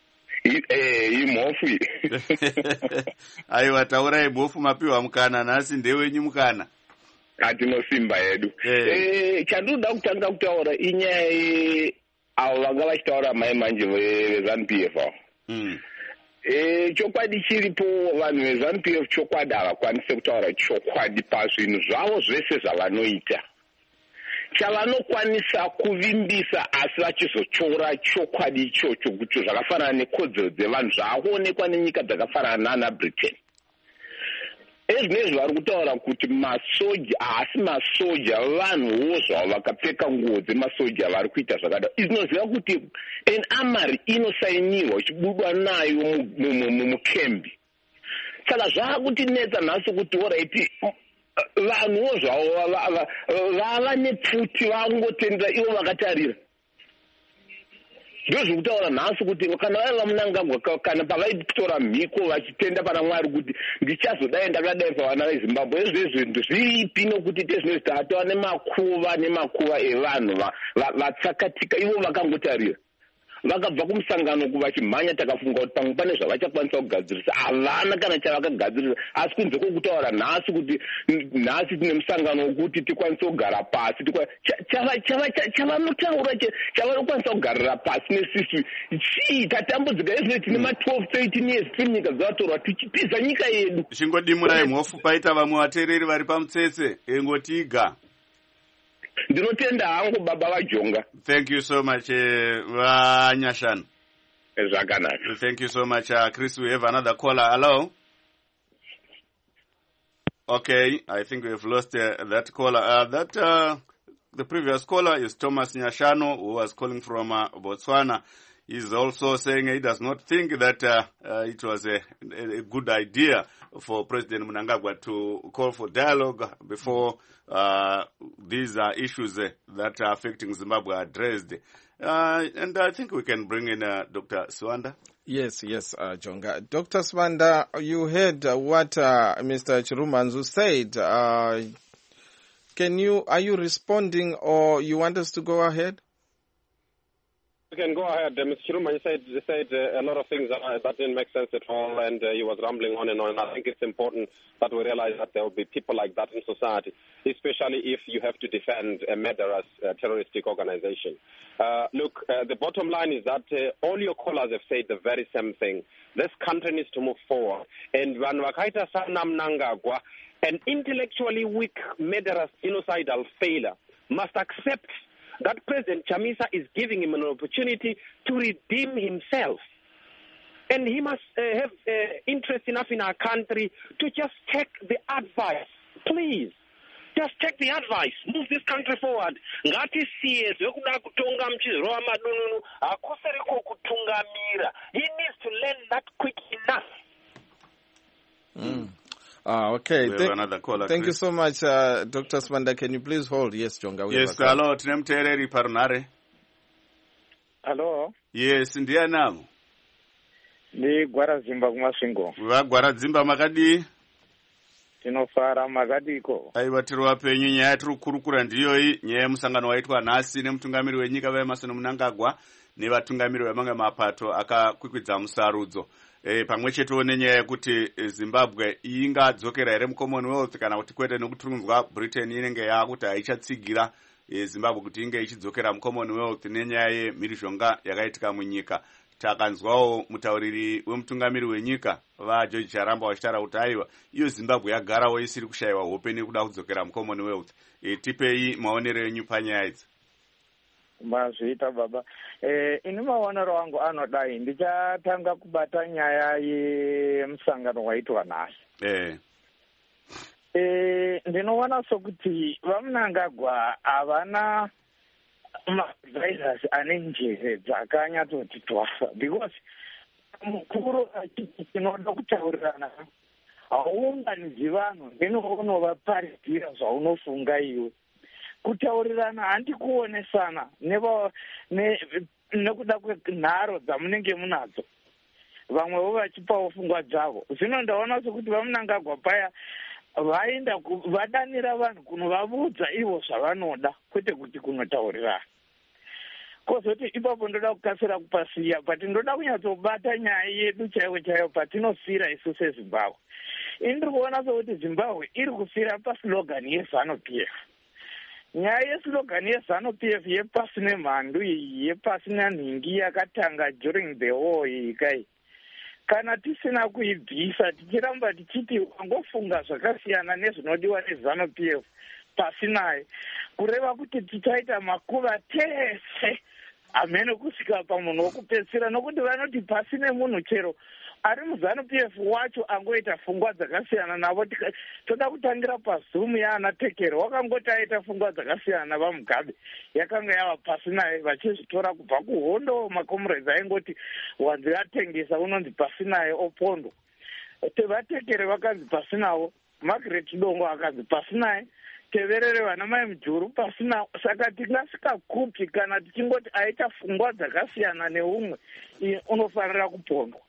[SPEAKER 9] Imofi.
[SPEAKER 2] Aiwa taura ibofu mapiwa mukana nasi ndewenyu mukana.
[SPEAKER 9] Atino simba yedu. Chanduda kutanga kutaura inyai awagala chitaura mai manje ve ZANU-PF. chokwadi chiripo vanhu veZANU-PF chokwadi havakwanise kutaura chokwadi pazvinhu zvavo zvese zvavanoita. Chavanokwanisa kuvimbisa asi vachizochora chokwadi ichocho kuti zvakafanana nekodzero dzevanhu zvaakuonekwa nenyika dzakafanana nana Britain. Ezvinezvi vari kutaura kuti masoja asi masoja vanhuwo zvavo vakapfeka nguo dzemasoja vari kuita zvakadaro. Izvinoziva kuti an armory inosainirwa uchibudwa nayo mukembi. Saka zvaakutinetsa nhasi kuti oraiti vanhuwo zvavo vava nepfuti vangotendera ivo vakatarira. Ndizvo kutaura nhasi kuti kana vaiva Mnangagwa kana pavaitora mhiko vachitenda pana Mwari kuti ndichazodai ndakadai pavana veZimbabwe, zvinhu zviripi nokuti tezvinozvi tatova nemakuva evanhu vatsakatika ivo vakangotarira. Vakabva kumusangano kuvachimhanya takafunga kuti pamwe pane zvavachakwanisa kugadzirisa. Havana kana chavakagadzirisa asi kunze kwokutaura nhasi kuti nhasi tine musangano wekuti tikwanise kugara pasi. Chavanotaura chavanokwanisa kugarira pasi nesisi chii? Tatambudzika izvo tine ma12 13 years tiri nyika dzavatorwa tichitiza nyika yedu.
[SPEAKER 2] Zvingodimurai mhofu paita vamwe vateereri vari pamutsetse engotiga.
[SPEAKER 9] Ndinotenda hangu baba vaJonga.
[SPEAKER 2] Thank you so much Vanyashanu.
[SPEAKER 9] Zvakanaka.
[SPEAKER 2] Thank you so much Chris. We have another caller. Hello. Okay, I think we have lost that caller. The previous caller is Thomas Nyashano, who was calling from Botswana. He's also saying he does not think that it was a good idea for President Mnangagwa to call for dialogue before these issues that are affecting Zimbabwe are addressed. And I think we can bring in Dr. Swanda.
[SPEAKER 1] Yes, Jonga. Dr. Swanda, you heard what Mr. Chirumanzu said. Are you responding or you want us to go ahead?
[SPEAKER 5] You can go ahead. Mr. Chiruma, said a lot of things that didn't make sense at all, and he was rambling on and on. And I think it's important that we realize that there will be people like that in society, especially if you have to defend a murderous terroristic organization. Look, the bottom line is that all your callers have said the very same thing. This country needs to move forward. And Vanwakaita Sanam Mnangagwa, an intellectually weak, murderous, genocidal failure, must accept that President Chamisa is giving him an opportunity to redeem himself. And he must have interest enough in our country to just take the advice. Please, just take the advice. Move this country forward. Ngati siye zvekuda kutonga mchizrowa madununu akuseriko kutungamira. He needs to learn that quick enough.
[SPEAKER 1] Okay.
[SPEAKER 2] Another caller,
[SPEAKER 1] thank you so much, Dr. Swanda. Can you please hold? Yes, Jonga.
[SPEAKER 2] Yes, hello. Tinemtereri parunare.
[SPEAKER 10] Hello.
[SPEAKER 2] Yes, ndiye namo.
[SPEAKER 10] Ndi Gwara Zimba kumasvingo.
[SPEAKER 2] Gwara Zimba makadi?
[SPEAKER 10] Tinofara makadiko.
[SPEAKER 2] Aiwa tiri wapenyu nyaya tiri kukurukura ndiyoyi nyaya yemusangano waitwa nhasi nemutungamiri wenyika vaEmmerson Mnangagwa nevatungamiri vemamwe mapato akakwikwidza musarudzo. Pamwe chetewo nenyaya yekuti Zimbabwe ingadzokera here muCommonwealth kana kuti kwete nekutunzwa Britain inenge yakuti haichatsigira Zimbabwe kuti inge ichidzokera muCommonwealth nenyaya yemhirizhonga yakaitika munyika. Takanzwawo mutauriri wemutungamiri wenyika vaGeorge Charamba vachitaura kuti aiwa iyo Zimbabwe yagarawo isiri kushayiwa hope nekuda kudzokera muCommonwealth. Tipei maonero enyu panyaya idzi.
[SPEAKER 10] Mazvita baba. Ini maonero angu anodai ndichatanga kubata nyaya yemusangano waitwa nhasi. Ndinoona sokuti vaMnangagwa havana maadvisors ane njere dzakanyatsoti twasa, because mukuru achiti tinoda kutaurirana hauunganidzi vanhu ndinounovaparidhira zvaunofunga iwe. Kutaurirana handikuonesana nekuda kwenharo dzamunenge munadzo, vamwevo vachipawo pfungwa dzavo. Zvino ndaona sokuti vaMnangagwa paya vaenda vadanira vanhu kunovavudza ivo zvavanoda kwete kuti kunotaurirana. Kozoti ipapo ndoda kukasira kupasiya, but ndoda kunyatsobata nyaya yedu chaiyo chaiyo patinosira isu seZimbabwe. Ndiri kuona sokuti Zimbabwe iri kusira paslogan yeZANU-PF. Nyaya yeslogan yeZANU-PF yepasi nemhandu iyi yepasi nanhingi yakatanga during the war iyi kai kana tisina kuibvisa tichiramba tichiti wangofunga zvakasiyana nezvinodiwa neZANU-PF pasi naye, kureva kuti tichaita makuva tese amene kusvika pamunhu wokupedzisira, nokuti vanoti pasi nemunhu chero ari muZANU-PF wacho angoita pfungwa dzakasiyana navo. Toda kutangira paZoom yaana Tekere, wakangoti aita pfungwa dzakasiyana navaMugabe, yakanga yava pasi naye, vachizvitora kubva kuhondo. Makomrades aingoti wanzi atengesa unonzi pasi naye opondwa. TevaTekere vakanzi pasi navo, Margaret Dongo akanzi pasi naye, Teverere vana mai Mujuru pasi nawo. Saka tingasikakupi kana tichingoti aita pfungwa dzakasiyana neumwe unofanira kupondwa.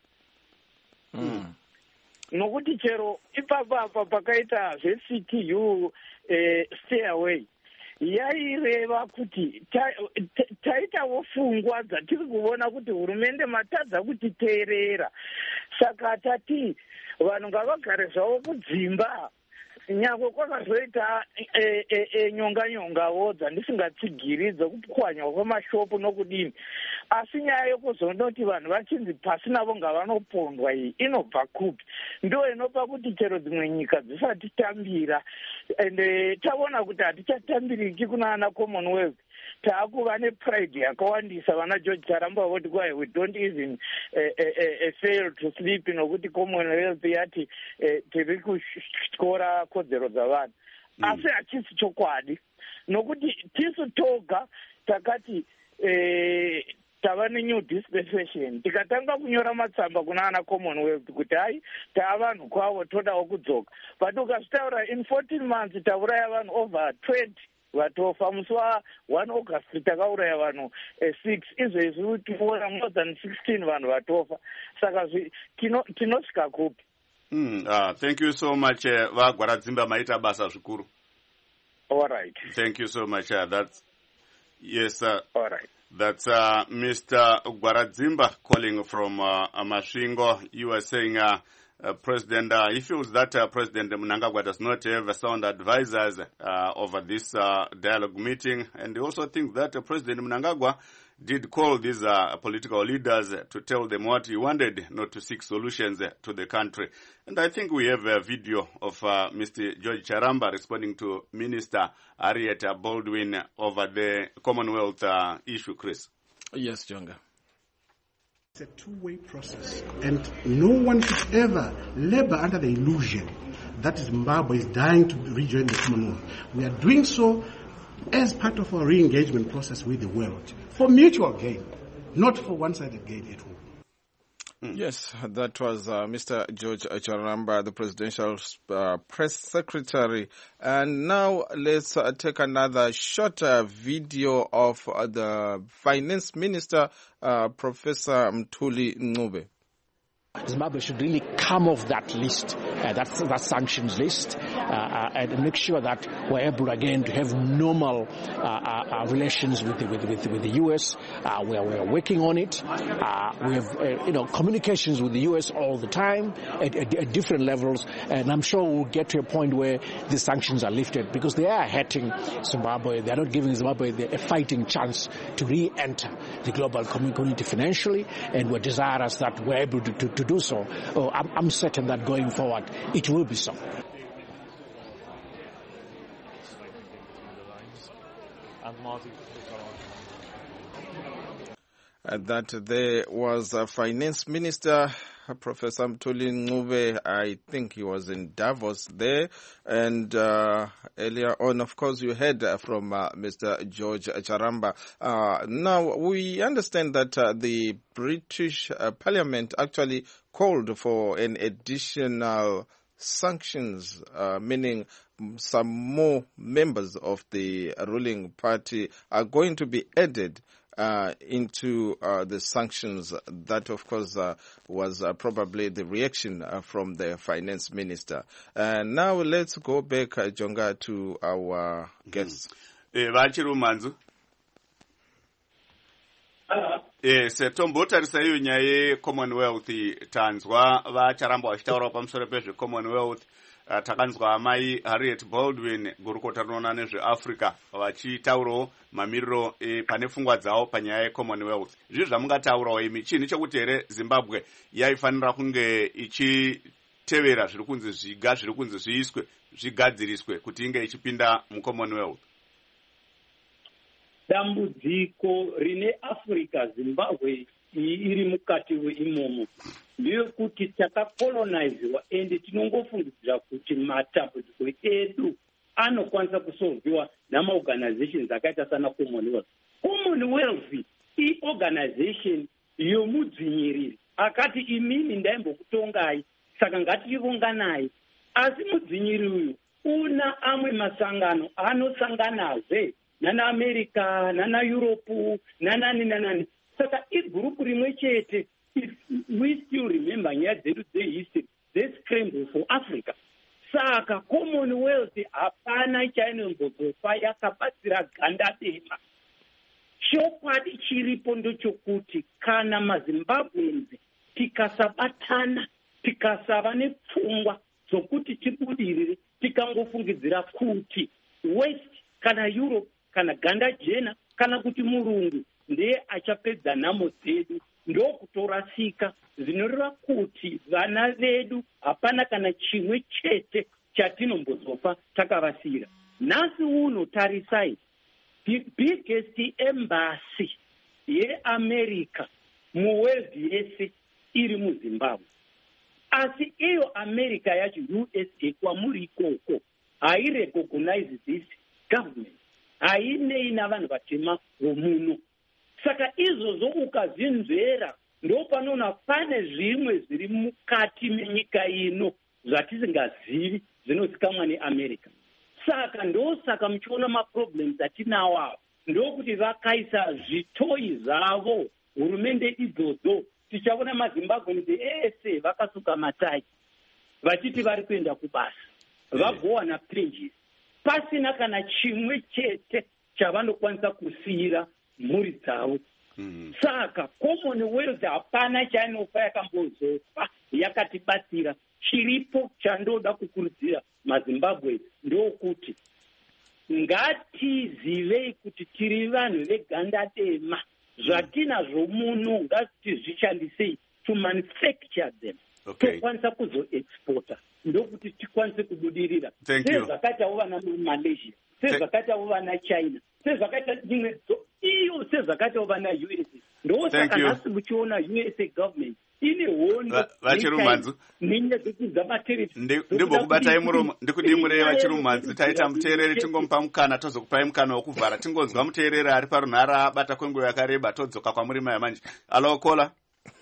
[SPEAKER 10] Nokuti chero ipapa pakaita zveCTU stay away yaireva kuti taitawo pfungwa dzatiri kuona kuti hurumende matadza kutiteerera, saka tati vanhu ngavagare zvavo kudzimba. Nyangwe kwakazoita nyonga-nyongawo dzandisingatsigiri dzokupwanywa kwemashopu nokudini, asi nyaya yokuzonoti vanhu vachinzi pasi navo ngavanopondwa iyi inobva kupi? Ndo inopa kuti chero dzimwe nyika dzisatitambira, ende taona kuti hatichatambiriki kuna ana Commonwealth. Taakuva nepride yakawandisa. Vana George Charamba voti kwaye we don't even fail to sleep, nokuti Commonwealth yati tiri kutyora kodzero dzavanhu. Asi hachisi chokwadi, nokuti tisu toga takati tava nenew dispensation, tikatanga kunyora matsamba kuna ana Commonwealth kuti hai taavanhu kwavo todawo kudzoka, but ukazvitaura in 14 months tauraya vanhu over 20 vatofa. Musi wa1 August takauraya vanhu 6, izvezvi tinoona more than 16 vanhu vatofa. Saka tinosvika kupi?
[SPEAKER 2] Thank you so much, vaGwaradzimba, maita basa zvikuru.
[SPEAKER 10] All right.
[SPEAKER 2] Thank you so much. That's yes. All
[SPEAKER 10] right.
[SPEAKER 2] That's Mr. Gwaradzimba calling from Masvingo. You were saying President, he feels that President Mnangagwa does not have sound advisors over this dialogue meeting, and he also thinks that President Mnangagwa did call these political leaders to tell them what he wanted, not to seek solutions to the country. And I think we have a video of Mr. George Charamba responding to Minister Harriet Baldwin over the Commonwealth issue, Chris.
[SPEAKER 1] Yes, Jonga.
[SPEAKER 11] It's a two-way process, and no one should ever labor under the illusion that Zimbabwe is dying to rejoin the Commonwealth. We are doing so as part of our re-engagement process with the world, for mutual gain, not for one-sided gain at all.
[SPEAKER 1] Yes, that was Mr. George Charamba, the presidential press secretary. And now let's take another short video of the finance minister, Professor Mthuli Ncube.
[SPEAKER 12] Zimbabwe should really come off that list, that sanctions list, and make sure that we're able again to have normal relations with the U.S. We are working on it. We have communications with the U.S. all the time at different levels, and I'm sure we'll get to a point where the sanctions are lifted, because they are hurting Zimbabwe. They are not giving Zimbabwe a fighting chance to re-enter the global community financially, and we're desirous that we're able to do so. I'm certain that going forward it will be so.
[SPEAKER 1] That there was a finance minister, Professor Mthuli Ncube. I think he was in Davos there. And earlier on, of course, you heard from Mr. George Charamba. Now, we understand that the British Parliament actually called for an additional sanctions, meaning some more members of the ruling party are going to be added into the sanctions. That, of course, was probably the reaction from the finance minister. And now let's go back, Jonga, to our guests.
[SPEAKER 2] Vachiru Manzu. tombotarisa iyo nyaya yeCommonwealth. Tanzwa vacharamba vachitaurawo pamusoro pezveCommonwealth. Takanzwa amai Harriet Baldwin gurukota rinoona nezveAfrica vachitaurawo mamiriro pane pfungwa dzavo panyaya yeCommonwealth. Zvizvi zvamungataurawo imi, chini chekuti here Zimbabwe yaifanira kunge ichitevera zviri kunzi zviga zviri kunzi zviiswe zvigadziriswe kuti inge ichipinda muCommonwealth?
[SPEAKER 6] Dambudziko rine Africa Zimbabwe iri mukati imomo ndiyo kuti takakolonaiziwa ende tinongofungidzira kuti matambudziko edu anokwanisa kusolviwa namaorganizations akaita sana Commonwealth. Commonwealth iorganization yomudzinyiriri akati imini ndaimbokutongai saka ngatiunganai, asi mudzinyiriri uyu una amwe masangano anosanganazve nana America, nana Europe, nanani. Saka igrupu rimwe chete. If we still remember nyaya dzedu dzehistory dzescramble for Africa. Saka Commonwealth hapana chainombozofa yakabatsira ganda dema. Chokwadi chiripo ndochokuti kana maZimbabweans tikasabatana, tikasava nepfungwa dzokuti tibudirire, tikangofungidzira kuti West kana Europe kana ganda jena kana kuti murungu ndiye achapedza nhamo dzedu, ndokutorasika zvinoreva kuti vana vedu hapana kana chimwe chete chatinombozofa takavasira. Nhasi uno tarisai, the biggest embassy yeAmerica muworld yese iri muZimbabwe. Asi iyo America yacho USA kwamuri ikoko hairecognize this government, hainei navanhu vatema vomuno. Saka izvozvo ukazvinzvera ndopanoona pane zvimwe zviri mukati menyika ino zvatisingazivi zvinozikamwa neAmerica. Saka ndosaka muchiona maproblems atinawo avo, ndokuti vakaisa zvitoyi zvavo hurumende idzodzo. Tichaona maZimbabweans ese vakasuka matai vachiti vari kuenda kubasa, vagowana pages pasina kana chimwe chete chavanokwanisa kusiyira mhuri dzavo. Saka Commonwealth hapana chainofa yakambozofa yakatibatsira. Chiripo chandoda kukurudzira maZimbabwe ndokuti ngatizivei kuti tiri vanhu veganda dema, zvatinazvo muno ngatizvishandisei to manufacture them, tokwanisa kuzoexporta ndokuti tikwanise kubudirira. Sezvakaitawo vana Malaysia, sezvakaitawo vana China, sezvakaita dzimwe iyo, sezvakaitawo vana USA. Ndosaka nhasi muchiona USA government ine hondo
[SPEAKER 2] vachirumanzu
[SPEAKER 6] nenyadzokudza materiti.
[SPEAKER 2] Ndimbokubatai muromo ndikudimurei vachirumanzu. Taita muteereri tingomupa mukana tozokupai mukana wokuvhara. Tingonzwa muteereri ari parunhara abata kwenguva yakareba todzoka kwamuri maya manje. Alo Kola.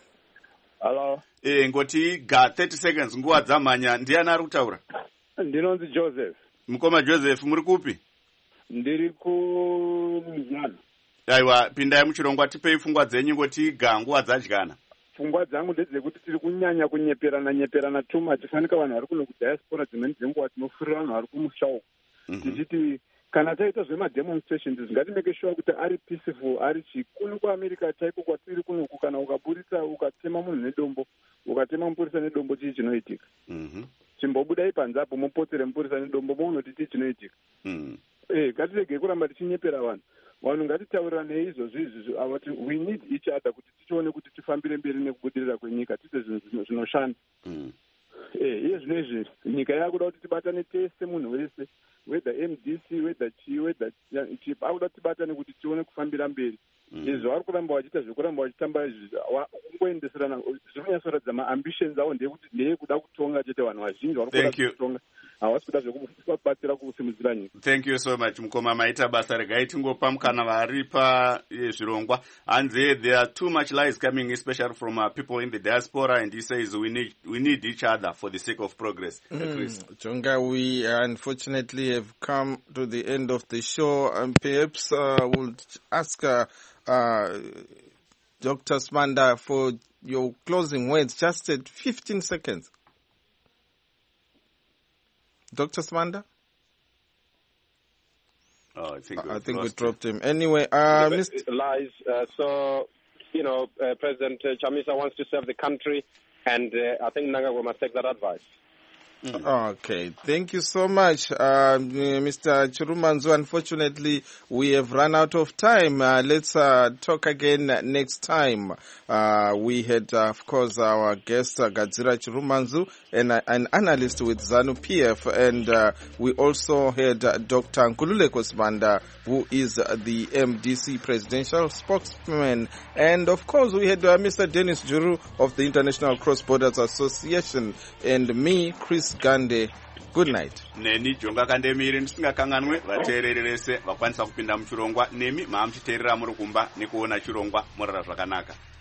[SPEAKER 13] Alo.
[SPEAKER 2] Ngoti ga 30 seconds nguva dzamhanya. Ndiani ari kutaura?
[SPEAKER 13] Ndinonzi Joseph.
[SPEAKER 2] Mukoma Joseph, muri kupi?
[SPEAKER 13] Ndiri kuMzana.
[SPEAKER 2] Aiwa, pindai muchirongwa, tipei pfungwa dzenyu ngoti ga nguva dzadyana.
[SPEAKER 13] Pfungwa dzangu ndedzekuti tiri kunyanya kunyeperana too much. Fanika vanhu vari kuno kudiaspora dzimweni dzenguva tinofurira vanhu vari kumusha uko. Tichiti kana taita zvemademonstrations ngatimeke sure kuti ari peaceful, ari chikunu kuAmerica chaiko kwatiri kunoku. Kana ukaburisa ukatema munhu nedombo, ukatema mupurisa nedombo, chii chinoitika? Chimbobudai panze apo mupotsere mupurisa nedombo, mounoti chii chinoitika? Ngatiregei kuramba tichinyepera vanhu ngatitaurirane izvozvo izvi avati we need each other kuti tichione kuti tifambire mberi nekubudirira kwenyika, tite zvinhu zvinoshanda. Iye zvino izvi nyika yakuda kuti tibatane tese, munhu wese, whether MDC, whether chief, akuda tibatane kuti tione kufambira mberi. Izvo vari kuramba vachiita zvekuramba vachitamba kungoendeserana, zviri kunyatsoratidza maambitions avo ndeye kuda kutonga chete. Vanhu vazhinji vari kuda kutonga, havasi kuda zvekubatsira kusimudzira nyika.
[SPEAKER 2] Thank you so much. Mukoma maita basa. Regai tingopa mukana vari pazvirongwa. Hanze, there are too much lies coming, especially from people in the diaspora, and he says we need each other for the sake of progress.
[SPEAKER 1] Jonga, we unfortunately have come to the end of the show, and perhaps we'll ask Dr. Smanda for your closing words, just at 15 seconds. Dr. Smanda?
[SPEAKER 2] Oh, I think
[SPEAKER 1] we dropped him. Anyway,
[SPEAKER 8] lies. So
[SPEAKER 5] President Chamisa wants to serve the country, and I think Mnangagwa must take that advice.
[SPEAKER 1] Okay, thank you so much, Mr. Chirumanzu. Unfortunately, we have run out of time. Let's talk again next time. We had, of course, our guest, Gadzira Chirumanzu, an analyst with ZANU-PF, and we also had Dr. Nkululeko Sibanda, who is the MDC presidential spokesman. And, of course, we had Mr. Dennis Juru of the International Cross Borders Association, and me, Chris Gande. Good night.
[SPEAKER 2] Neni jonga kandemiri ndisingakanganwe vateereri vese vakwanisa kupinda muchirongwa nemi maamchiteerera muri kumba nekuona chirongwa murara zvakanaka.